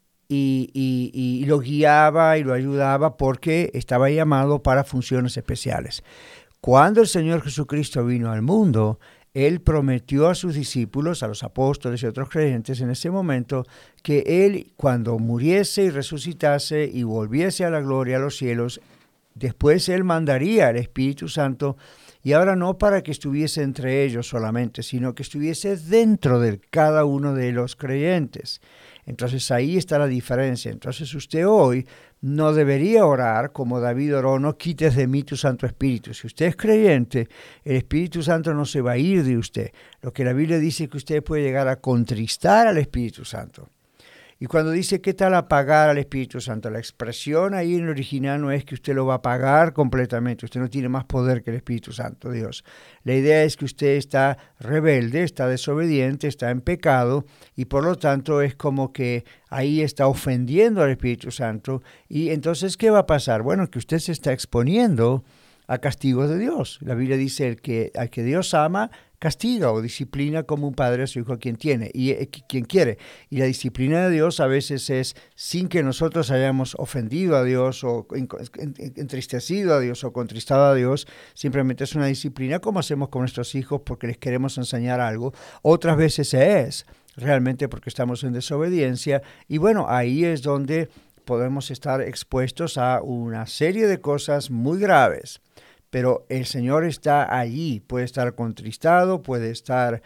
Y lo guiaba y lo ayudaba porque estaba llamado para funciones especiales. Cuando el Señor Jesucristo vino al mundo, Él prometió a sus discípulos, a los apóstoles y otros creyentes en ese momento, que Él, cuando muriese y resucitase y volviese a la gloria, a los cielos, después Él mandaría el Espíritu Santo, y ahora no para que estuviese entre ellos solamente, sino que estuviese dentro de cada uno de los creyentes. Entonces ahí está la diferencia. Entonces usted hoy no debería orar como David oró, no quites de mí tu Santo Espíritu. Si usted es creyente, el Espíritu Santo no se va a ir de usted. Lo que la Biblia dice es que usted puede llegar a contristar al Espíritu Santo. Y cuando dice, ¿qué tal apagar al Espíritu Santo? La expresión ahí en el original no es que usted lo va a apagar completamente. Usted no tiene más poder que el Espíritu Santo, Dios. La idea es que usted está rebelde, está desobediente, está en pecado, y por lo tanto es como que ahí está ofendiendo al Espíritu Santo. Y entonces, ¿qué va a pasar? Bueno, que usted se está exponiendo a castigos de Dios. La Biblia dice al que Dios ama, castiga o disciplina como un padre a su hijo quien quiere. Y la disciplina de Dios a veces es sin que nosotros hayamos ofendido a Dios o entristecido a Dios o contristado a Dios. Simplemente es una disciplina como hacemos con nuestros hijos porque les queremos enseñar algo. Otras veces es realmente porque estamos en desobediencia. Y bueno, ahí es donde podemos estar expuestos a una serie de cosas muy graves. Pero el Señor está allí, puede estar contristado, puede estar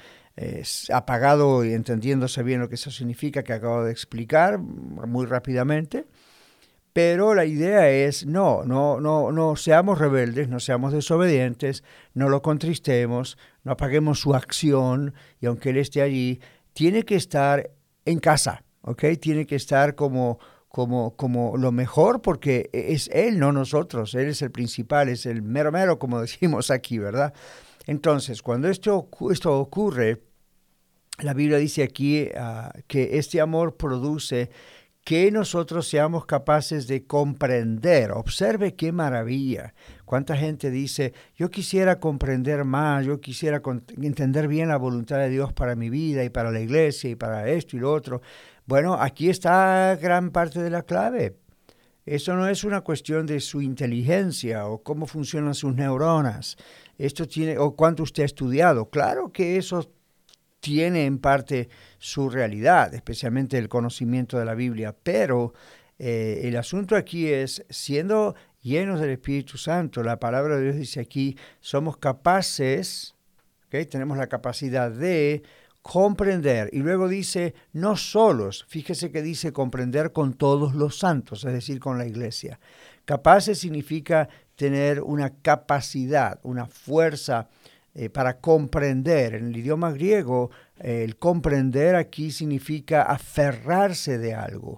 apagado y entendiéndose bien lo que eso significa que acabo de explicar muy rápidamente. Pero la idea es no seamos rebeldes, no seamos desobedientes, no lo contristemos, no apaguemos su acción, y aunque Él esté allí, tiene que estar en casa, ¿ok? Tiene que estar como lo mejor, porque es Él, no nosotros. Él es el principal, es el mero, como decimos aquí, ¿verdad? Entonces, cuando esto ocurre, la Biblia dice aquí que este amor produce que nosotros seamos capaces de comprender. Observe qué maravilla. Cuánta gente dice, yo quisiera comprender más, yo quisiera entender bien la voluntad de Dios para mi vida y para la iglesia y para esto y lo otro. Bueno, aquí está gran parte de la clave. Eso no es una cuestión de su inteligencia o cómo funcionan sus neuronas. Esto tiene, o cuánto usted ha estudiado. Claro que eso tiene en parte su realidad, especialmente el conocimiento de la Biblia, pero el asunto aquí es, siendo llenos del Espíritu Santo. La palabra de Dios dice aquí, somos capaces, ¿okay? Tenemos la capacidad de comprender. Y luego dice, no solos, fíjese que dice comprender con todos los santos, es decir, con la iglesia. Capaces significa tener una capacidad, una fuerza para comprender. En el idioma griego, el comprender aquí significa aferrarse de algo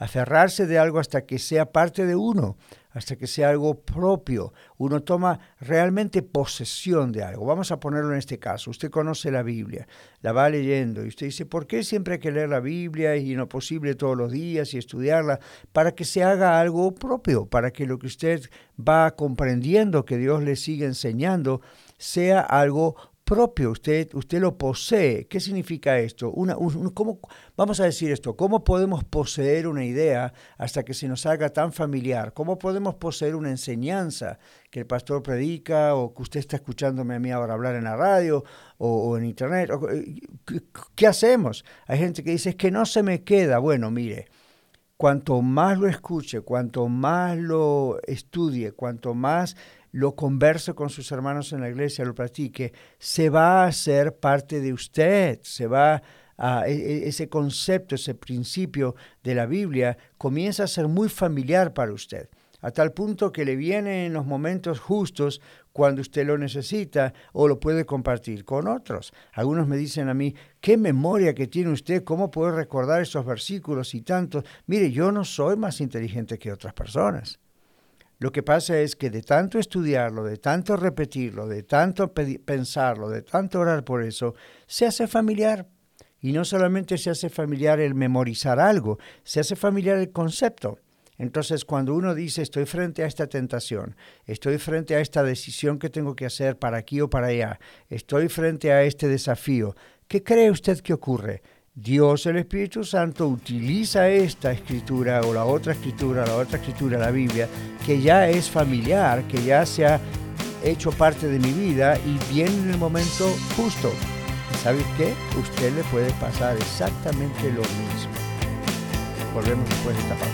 hasta que sea parte de uno, hasta que sea algo propio. Uno toma realmente posesión de algo. Vamos a ponerlo en este caso. Usted conoce la Biblia, la va leyendo y usted dice, ¿por qué siempre hay que leer la Biblia y no posible todos los días y estudiarla? Para que se haga algo propio, para que lo que usted va comprendiendo, que Dios le sigue enseñando, sea algo propio, usted lo posee. ¿Qué significa esto? ¿Cómo, vamos a decir esto, ¿cómo podemos poseer una idea hasta que se nos haga tan familiar? ¿Cómo podemos poseer una enseñanza que el pastor predica o que usted está escuchándome a mí ahora hablar en la radio o en internet? ¿Qué hacemos? Hay gente que dice, es que no se me queda. Bueno, mire, cuanto más lo escuche, cuanto más lo estudie, cuanto más lo converse con sus hermanos en la iglesia, lo practique, se va a hacer parte de usted, ese concepto, ese principio de la Biblia comienza a ser muy familiar para usted, a tal punto que le viene en los momentos justos cuando usted lo necesita o lo puede compartir con otros. Algunos me dicen a mí, ¿qué memoria que tiene usted? ¿Cómo puede recordar esos versículos y tantos? Mire, yo no soy más inteligente que otras personas. Lo que pasa es que de tanto estudiarlo, de tanto repetirlo, de tanto pensarlo, de tanto orar por eso, se hace familiar. Y no solamente se hace familiar el memorizar algo, se hace familiar el concepto. Entonces, cuando uno dice, estoy frente a esta tentación, estoy frente a esta decisión que tengo que hacer para aquí o para allá, estoy frente a este desafío, ¿qué cree usted que ocurre? Dios, el Espíritu Santo, utiliza esta escritura o la otra escritura, la Biblia, que ya es familiar, que ya se ha hecho parte de mi vida y viene en el momento justo. ¿Sabe qué? Usted le puede pasar exactamente lo mismo. Volvemos después de esta pausa.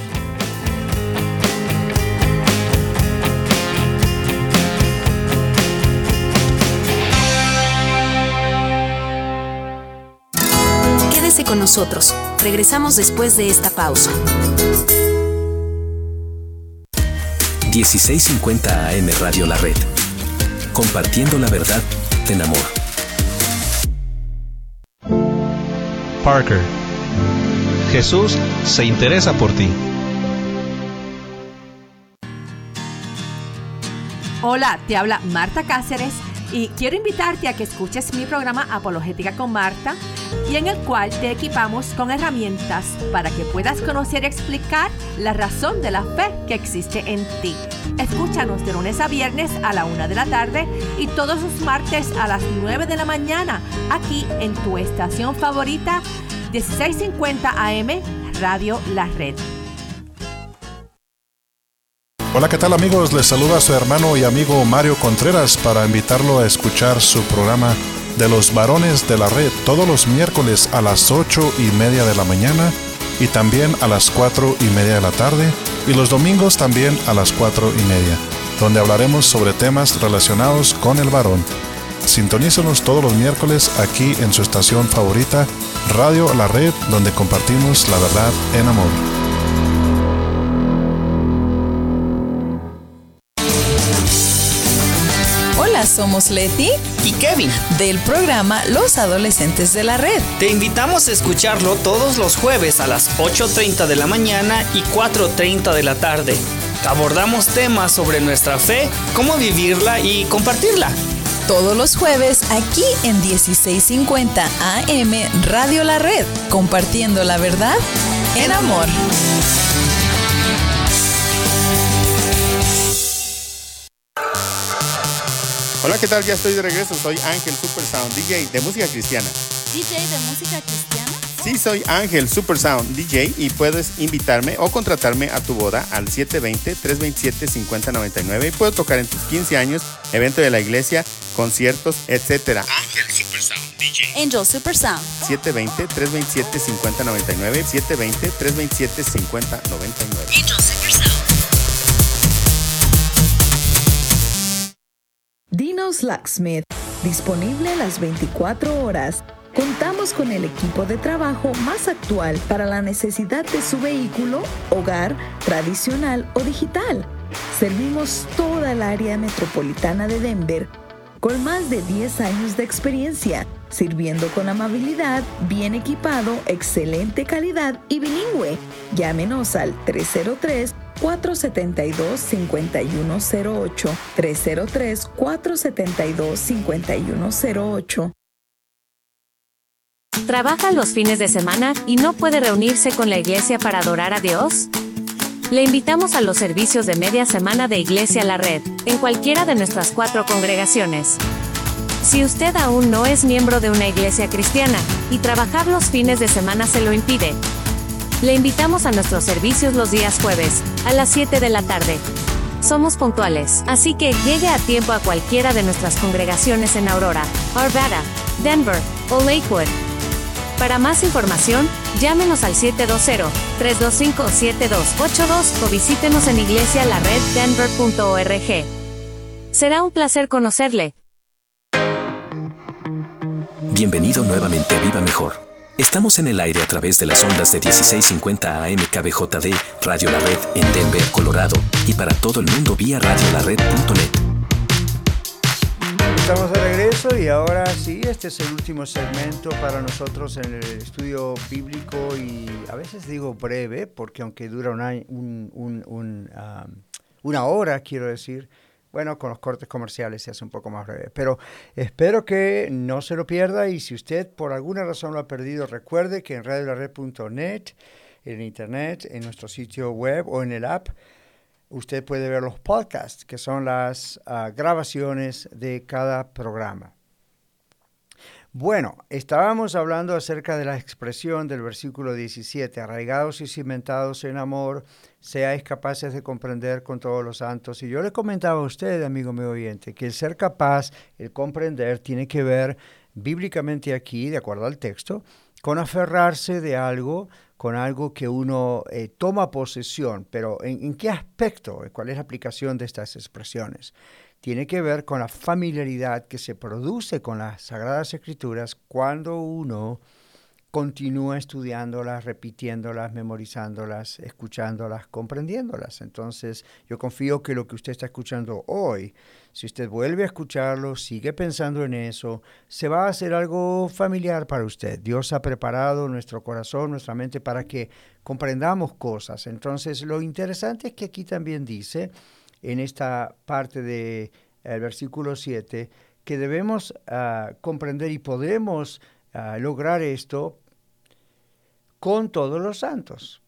Quédese con nosotros. Regresamos después de esta pausa. 1650 AM Radio La Red. Compartiendo la verdad en amor. Parker. Jesús se interesa por ti. Hola, te habla Marta Cáceres y quiero invitarte a que escuches mi programa Apologética con Marta, y en el cual te equipamos con herramientas para que puedas conocer y explicar la razón de la fe que existe en ti. Escúchanos de lunes a viernes a la 1 de la tarde y todos los martes a las 9 de la mañana, aquí en tu estación favorita, 1650 AM Radio La Red. Hola, ¿qué tal amigos? Les saluda su hermano y amigo Mario Contreras para invitarlo a escuchar su programa de los varones de la red todos los miércoles a las 8:30 de la mañana y también a las 4:30 de la tarde y los domingos también a las 4:30, donde hablaremos sobre temas relacionados con el varón. Sintonícenos todos los miércoles aquí en su estación favorita, Radio La Red, donde compartimos la verdad en amor. Somos Leti y Kevin del programa Los Adolescentes de la Red. Te invitamos a escucharlo todos los jueves a las 8:30 de la mañana y 4:30 de la tarde. Abordamos temas sobre nuestra fe, cómo vivirla y compartirla. Todos los jueves aquí en 1650 AM Radio La Red, compartiendo la verdad en amor. Hola, ¿qué tal? Ya estoy de regreso. Soy Ángel Supersound, DJ de música cristiana. ¿DJ de música cristiana? Sí, soy Ángel Supersound, DJ, y puedes invitarme o contratarme a tu boda al 720-327-5099 y puedo tocar en tus 15 años, evento de la iglesia, conciertos, etc. Ángel Supersound, DJ. Angel Supersound. 720-327-5099, 720-327-5099. Angel Supersound. Reynolds Locksmith, disponible las 24 horas. Contamos con el equipo de trabajo más actual para la necesidad de su vehículo, hogar, tradicional o digital. Servimos toda el área metropolitana de Denver con más de 10 años de experiencia, sirviendo con amabilidad, bien equipado, excelente calidad y bilingüe. Llámenos al 303-472-5108, 303-472-5108. ¿Trabaja los fines de semana y no puede reunirse con la iglesia para adorar a Dios? Le invitamos a los servicios de media semana de Iglesia La Red, en cualquiera de nuestras 4 congregaciones. Si usted aún no es miembro de una iglesia cristiana, y trabajar los fines de semana se lo impide, le invitamos a nuestros servicios los días jueves, a las 7 de la tarde. Somos puntuales, así que llegue a tiempo a cualquiera de nuestras congregaciones en Aurora, Arvada, Denver o Lakewood. Para más información, llámenos al 720-325-7282 o visítenos en iglesialareddenver.org. Será un placer conocerle. Bienvenido nuevamente a Viva Mejor. Estamos en el aire a través de las ondas de 1650 AM KBJD, Radio La Red en Denver, Colorado, y para todo el mundo vía radiolared.net. Estamos de regreso y ahora sí, este es el último segmento para nosotros en el estudio bíblico y a veces digo breve porque aunque dura una hora, quiero decir, bueno, con los cortes comerciales se hace un poco más breve, pero espero que no se lo pierda y si usted por alguna razón lo ha perdido, recuerde que en radiolared.net, en internet, en nuestro sitio web o en el app, usted puede ver los podcasts, que son las grabaciones de cada programa. Bueno, estábamos hablando acerca de la expresión del versículo 17, arraigados y cimentados en amor, seáis capaces de comprender con todos los santos. Y yo le comentaba a usted, amigo mío oyente, que el ser capaz, el comprender, tiene que ver bíblicamente aquí, de acuerdo al texto, con aferrarse de algo, con algo que uno toma posesión, pero ¿en qué aspecto? ¿Cuál es la aplicación de estas expresiones? Tiene que ver con la familiaridad que se produce con las Sagradas Escrituras cuando uno continúa estudiándolas, repitiéndolas, memorizándolas, escuchándolas, comprendiéndolas. Entonces, yo confío que lo que usted está escuchando hoy, si usted vuelve a escucharlo, sigue pensando en eso, se va a hacer algo familiar para usted. Dios ha preparado nuestro corazón, nuestra mente para que comprendamos cosas. Entonces, lo interesante es que aquí también dice, en esta parte del versículo 7, que debemos comprender y podemos lograr esto con todos los santos.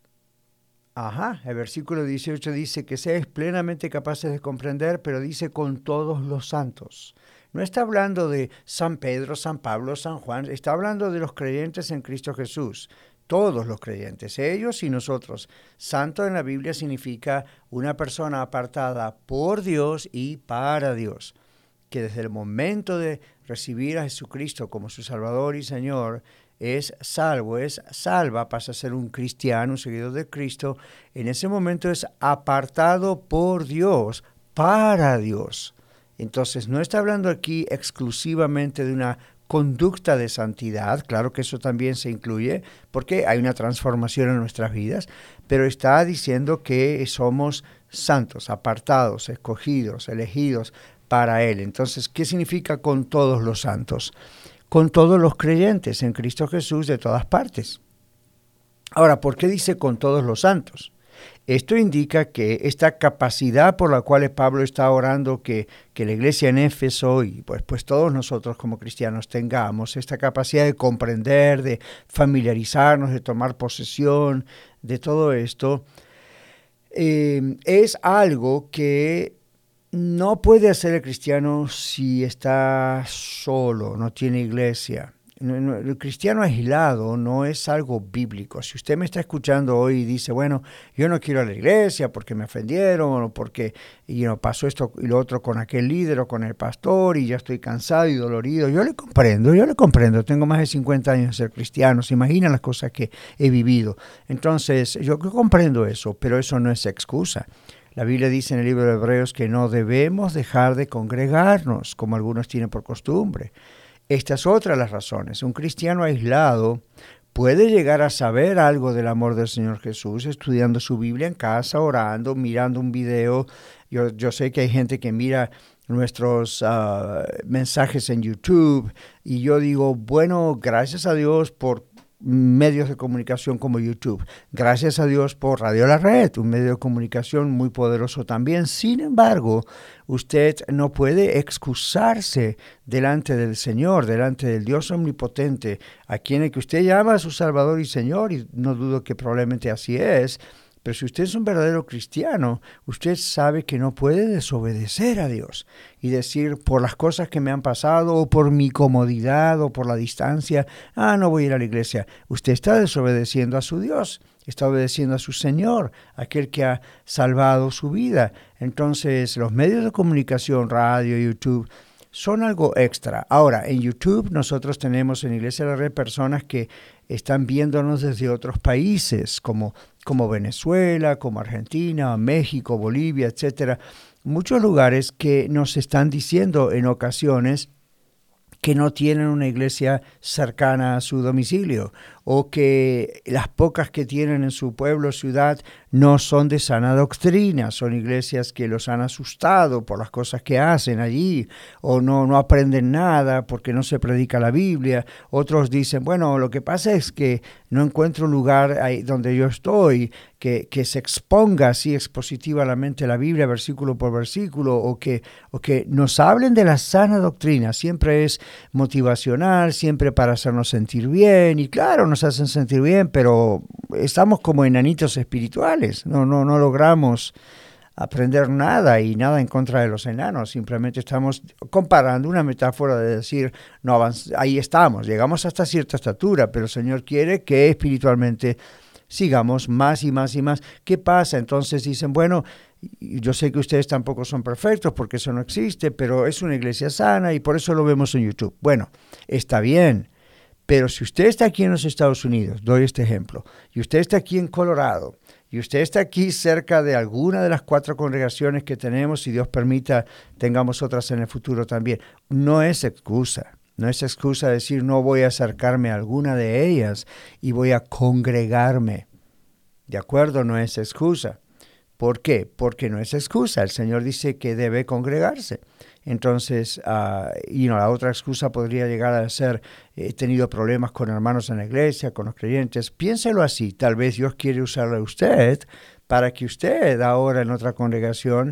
El versículo 18 dice que seáis plenamente capaces de comprender, pero dice con todos los santos. No está hablando de San Pedro, San Pablo, San Juan, está hablando de los creyentes en Cristo Jesús. Todos los creyentes, ellos y nosotros. Santo en la Biblia significa una persona apartada por Dios y para Dios, que desde el momento de recibir a Jesucristo como su Salvador y Señor, es salvo, es salva, pasa a ser un cristiano, un seguidor de Cristo. En ese momento es apartado por Dios, para Dios. Entonces, no está hablando aquí exclusivamente de una conducta de santidad, claro que eso también se incluye, porque hay una transformación en nuestras vidas, pero está diciendo que somos santos, apartados, escogidos, elegidos para Él. Entonces, ¿qué significa con todos los santos? Con todos los creyentes en Cristo Jesús de todas partes. Ahora, ¿por qué dice con todos los santos? Esto indica que esta capacidad por la cual Pablo está orando que la iglesia en Éfeso y pues todos nosotros como cristianos tengamos esta capacidad de comprender, de familiarizarnos, de tomar posesión de todo esto, es algo que no puede hacer el cristiano si está solo, no tiene iglesia. El cristiano aislado no es algo bíblico. Si usted me está escuchando hoy y dice, bueno, yo no quiero ir a la iglesia porque me ofendieron o porque pasó esto y lo otro con aquel líder o con el pastor y ya estoy cansado y dolorido, yo le comprendo. Tengo más de 50 años de ser cristiano. Se imaginan las cosas que he vivido. Entonces, yo comprendo eso, pero eso no es excusa. La Biblia dice en el libro de Hebreos que no debemos dejar de congregarnos, como algunos tienen por costumbre. Esta es otra de las razones. Un cristiano aislado puede llegar a saber algo del amor del Señor Jesús, estudiando su Biblia en casa, orando, mirando un video. Yo sé que hay gente que mira nuestros mensajes en YouTube y yo digo, bueno, gracias a Dios por medios de comunicación como YouTube. Gracias a Dios por Radio La Red, un medio de comunicación muy poderoso también. Sin embargo, usted no puede excusarse delante del Señor, delante del Dios omnipotente, a quien el que usted llama a su Salvador y Señor, y no dudo que probablemente así es. Pero si usted es un verdadero cristiano, usted sabe que no puede desobedecer a Dios y decir, por las cosas que me han pasado, o por mi comodidad, o por la distancia, no voy a ir a la iglesia. Usted está desobedeciendo a su Dios, está obedeciendo a su Señor, aquel que ha salvado su vida. Entonces, los medios de comunicación, radio, YouTube, son algo extra. Ahora, en YouTube nosotros tenemos en Iglesia La Red personas que están viéndonos desde otros países, como Venezuela, como Argentina, México, Bolivia, etcétera. Muchos lugares que nos están diciendo en ocasiones que no tienen una iglesia cercana a su domicilio, o que las pocas que tienen en su pueblo o ciudad no son de sana doctrina, son iglesias que los han asustado por las cosas que hacen allí, o no aprenden nada porque no se predica la Biblia. Otros dicen, bueno, lo que pasa es que no encuentro un lugar ahí donde yo estoy que se exponga así expositivamente la Biblia versículo por versículo, o que nos hablen de la sana doctrina. Siempre es motivacional, siempre para hacernos sentir bien, y claro, nos hacen sentir bien, pero estamos como enanitos espirituales, no logramos aprender nada, y nada en contra de los enanos, simplemente estamos comparando, una metáfora de decir, ahí estamos, llegamos hasta cierta estatura, pero el Señor quiere que espiritualmente sigamos más y más y más. ¿Qué pasa? Entonces dicen, bueno, yo sé que ustedes tampoco son perfectos porque eso no existe, pero es una iglesia sana y por eso lo vemos en YouTube. Bueno, está bien, pero si usted está aquí en los Estados Unidos, doy este ejemplo, y usted está aquí en Colorado, y usted está aquí cerca de alguna de las 4 congregaciones que tenemos, si Dios permita, tengamos otras en el futuro también, no es excusa. No es excusa decir, no voy a acercarme a alguna de ellas y voy a congregarme. ¿De acuerdo? No es excusa. ¿Por qué? Porque no es excusa. El Señor dice que debe congregarse. Entonces, la otra excusa podría llegar a ser, he tenido problemas con hermanos en la iglesia, con los creyentes. Piénselo así. Tal vez Dios quiere usarle a usted para que usted ahora en otra congregación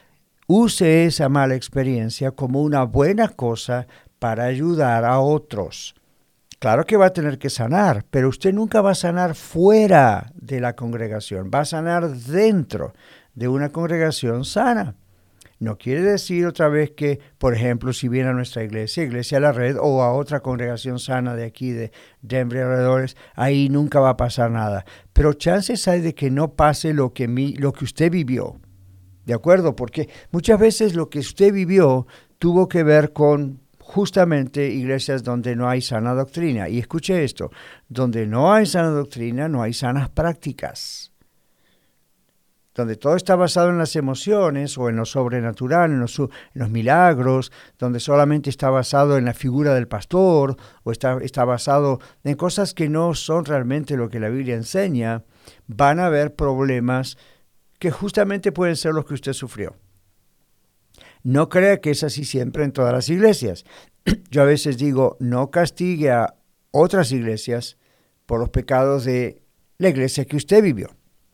use esa mala experiencia como una buena cosa para ayudar a otros. Claro que va a tener que sanar, pero usted nunca va a sanar fuera de la congregación, va a sanar dentro de una congregación sana. No quiere decir otra vez que, por ejemplo, si viene a nuestra Iglesia La Red, o a otra congregación sana de aquí, de Denver y alrededores, ahí nunca va a pasar nada. Pero chances hay de que no pase lo que usted vivió. ¿De acuerdo? Porque muchas veces lo que usted vivió tuvo que ver con justamente iglesias donde no hay sana doctrina. Y escuche esto, donde no hay sana doctrina, no hay sanas prácticas. Donde todo está basado en las emociones o en lo sobrenatural, en los milagros, donde solamente está basado en la figura del pastor, o está basado en cosas que no son realmente lo que la Biblia enseña, van a haber problemas que justamente pueden ser los que usted sufrió. No crea que es así siempre en todas las iglesias. Yo a veces digo, no castigue a otras iglesias por los pecados de la iglesia que usted vivió.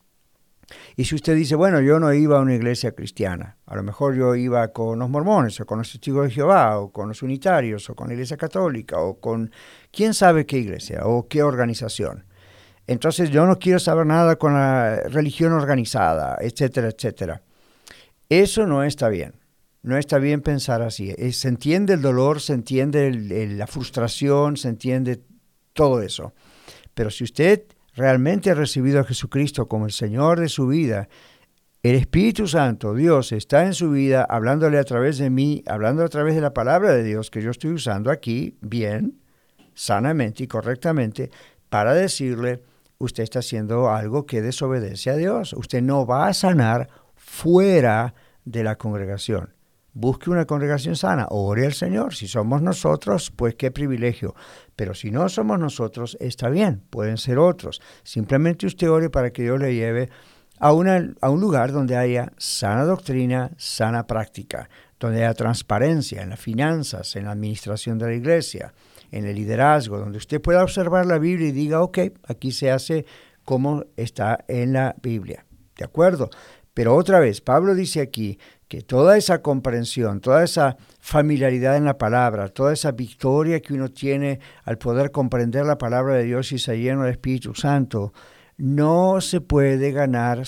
Y si usted dice, bueno, yo no iba a una iglesia cristiana, a lo mejor yo iba con los mormones, o con los testigos de Jehová, o con los unitarios, o con la iglesia católica, o con quién sabe qué iglesia, o qué organización. Entonces yo no quiero saber nada con la religión organizada, etcétera, etcétera. Eso no está bien. No está bien pensar así. Se entiende el dolor, se entiende la frustración, se entiende todo eso. Pero si usted realmente ha recibido a Jesucristo como el Señor de su vida, el Espíritu Santo, Dios, está en su vida, hablándole a través de mí, hablando a través de la palabra de Dios que yo estoy usando aquí, bien, sanamente y correctamente, para decirle, usted está haciendo algo que desobedece a Dios. Usted no va a sanar fuera de la congregación. Busque una congregación sana, ore al Señor. Si somos nosotros, pues qué privilegio. Pero si no somos nosotros, está bien, pueden ser otros. Simplemente usted ore para que Dios le lleve a un lugar donde haya sana doctrina, sana práctica, donde haya transparencia en las finanzas, en la administración de la iglesia, en el liderazgo, donde usted pueda observar la Biblia y diga, ok, aquí se hace como está en la Biblia. ¿De acuerdo? Pero otra vez, Pablo dice aquí que toda esa comprensión, toda esa familiaridad en la palabra, toda esa victoria que uno tiene al poder comprender la palabra de Dios y ser lleno del Espíritu Santo, no se puede ganar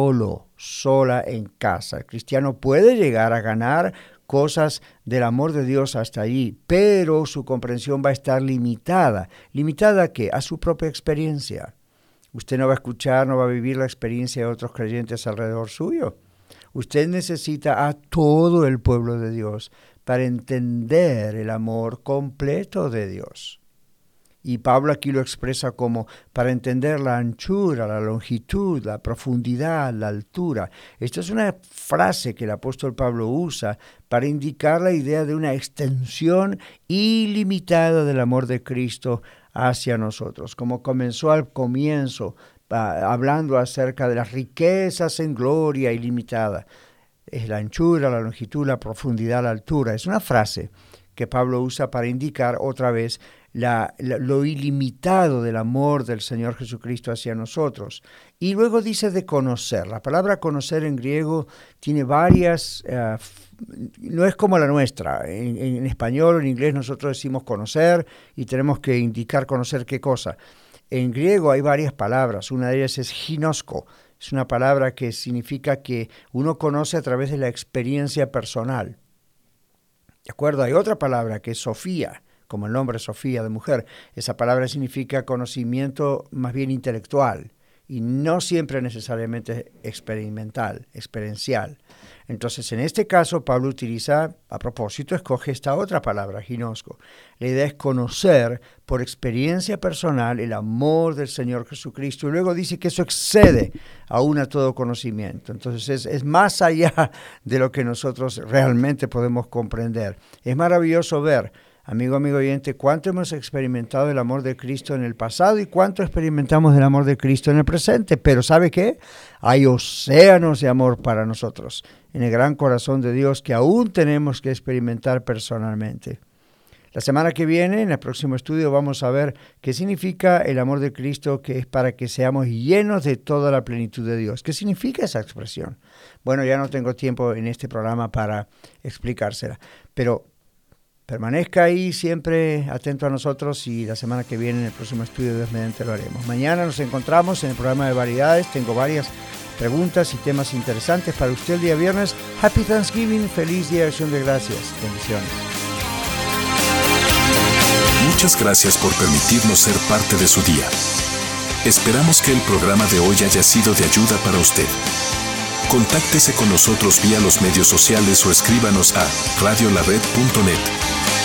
sola en casa. El cristiano puede llegar a ganar cosas del amor de Dios hasta allí, pero su comprensión va a estar limitada. ¿Limitada a qué? A su propia experiencia. Usted no va a escuchar, no va a vivir la experiencia de otros creyentes alrededor suyo. Usted necesita a todo el pueblo de Dios para entender el amor completo de Dios. Y Pablo aquí lo expresa como para entender la anchura, la longitud, la profundidad, la altura. Esta es una frase que el apóstol Pablo usa para indicar la idea de una extensión ilimitada del amor de Cristo hacia nosotros, como comenzó al comienzo, hablando acerca de las riquezas en gloria ilimitada. Es la anchura, la longitud, la profundidad, la altura. Es una frase que Pablo usa para indicar otra vez lo ilimitado del amor del Señor Jesucristo hacia nosotros. Y luego dice de conocer. La palabra conocer en griego tiene varias, no es como la nuestra. En español o en inglés nosotros decimos conocer y tenemos que indicar conocer qué cosa. En griego hay varias palabras, una de ellas es ginosko, es una palabra que significa que uno conoce a través de la experiencia personal. ¿De acuerdo? Hay otra palabra que es Sofía, como el nombre Sofía de mujer. Esa palabra significa conocimiento más bien intelectual y no siempre necesariamente experiencial. Entonces, en este caso, Pablo utiliza, a propósito, escoge esta otra palabra, ginosko. La idea es conocer por experiencia personal el amor del Señor Jesucristo. Y luego dice que eso excede aún a todo conocimiento. Entonces, es más allá de lo que nosotros realmente podemos comprender. Es maravilloso ver, amigo oyente, cuánto hemos experimentado el amor de Cristo en el pasado y cuánto experimentamos el amor de Cristo en el presente. Pero ¿sabe qué? Hay océanos de amor para nosotros en el gran corazón de Dios que aún tenemos que experimentar personalmente. La semana que viene, en el próximo estudio, vamos a ver qué significa el amor de Cristo, que es para que seamos llenos de toda la plenitud de Dios. ¿Qué significa esa expresión? Bueno, ya no tengo tiempo en este programa para explicársela, pero permanezca ahí siempre atento a nosotros y la semana que viene en el próximo estudio Dios mediante lo haremos. Mañana nos encontramos en el programa de variedades. Tengo varias preguntas y temas interesantes para usted el día viernes. Happy Thanksgiving, feliz Día de Acción de Gracias. Bendiciones. Muchas gracias por permitirnos ser parte de su día. Esperamos que el programa de hoy haya sido de ayuda para usted. Contáctese con nosotros vía los medios sociales o escríbanos a radiolared.net.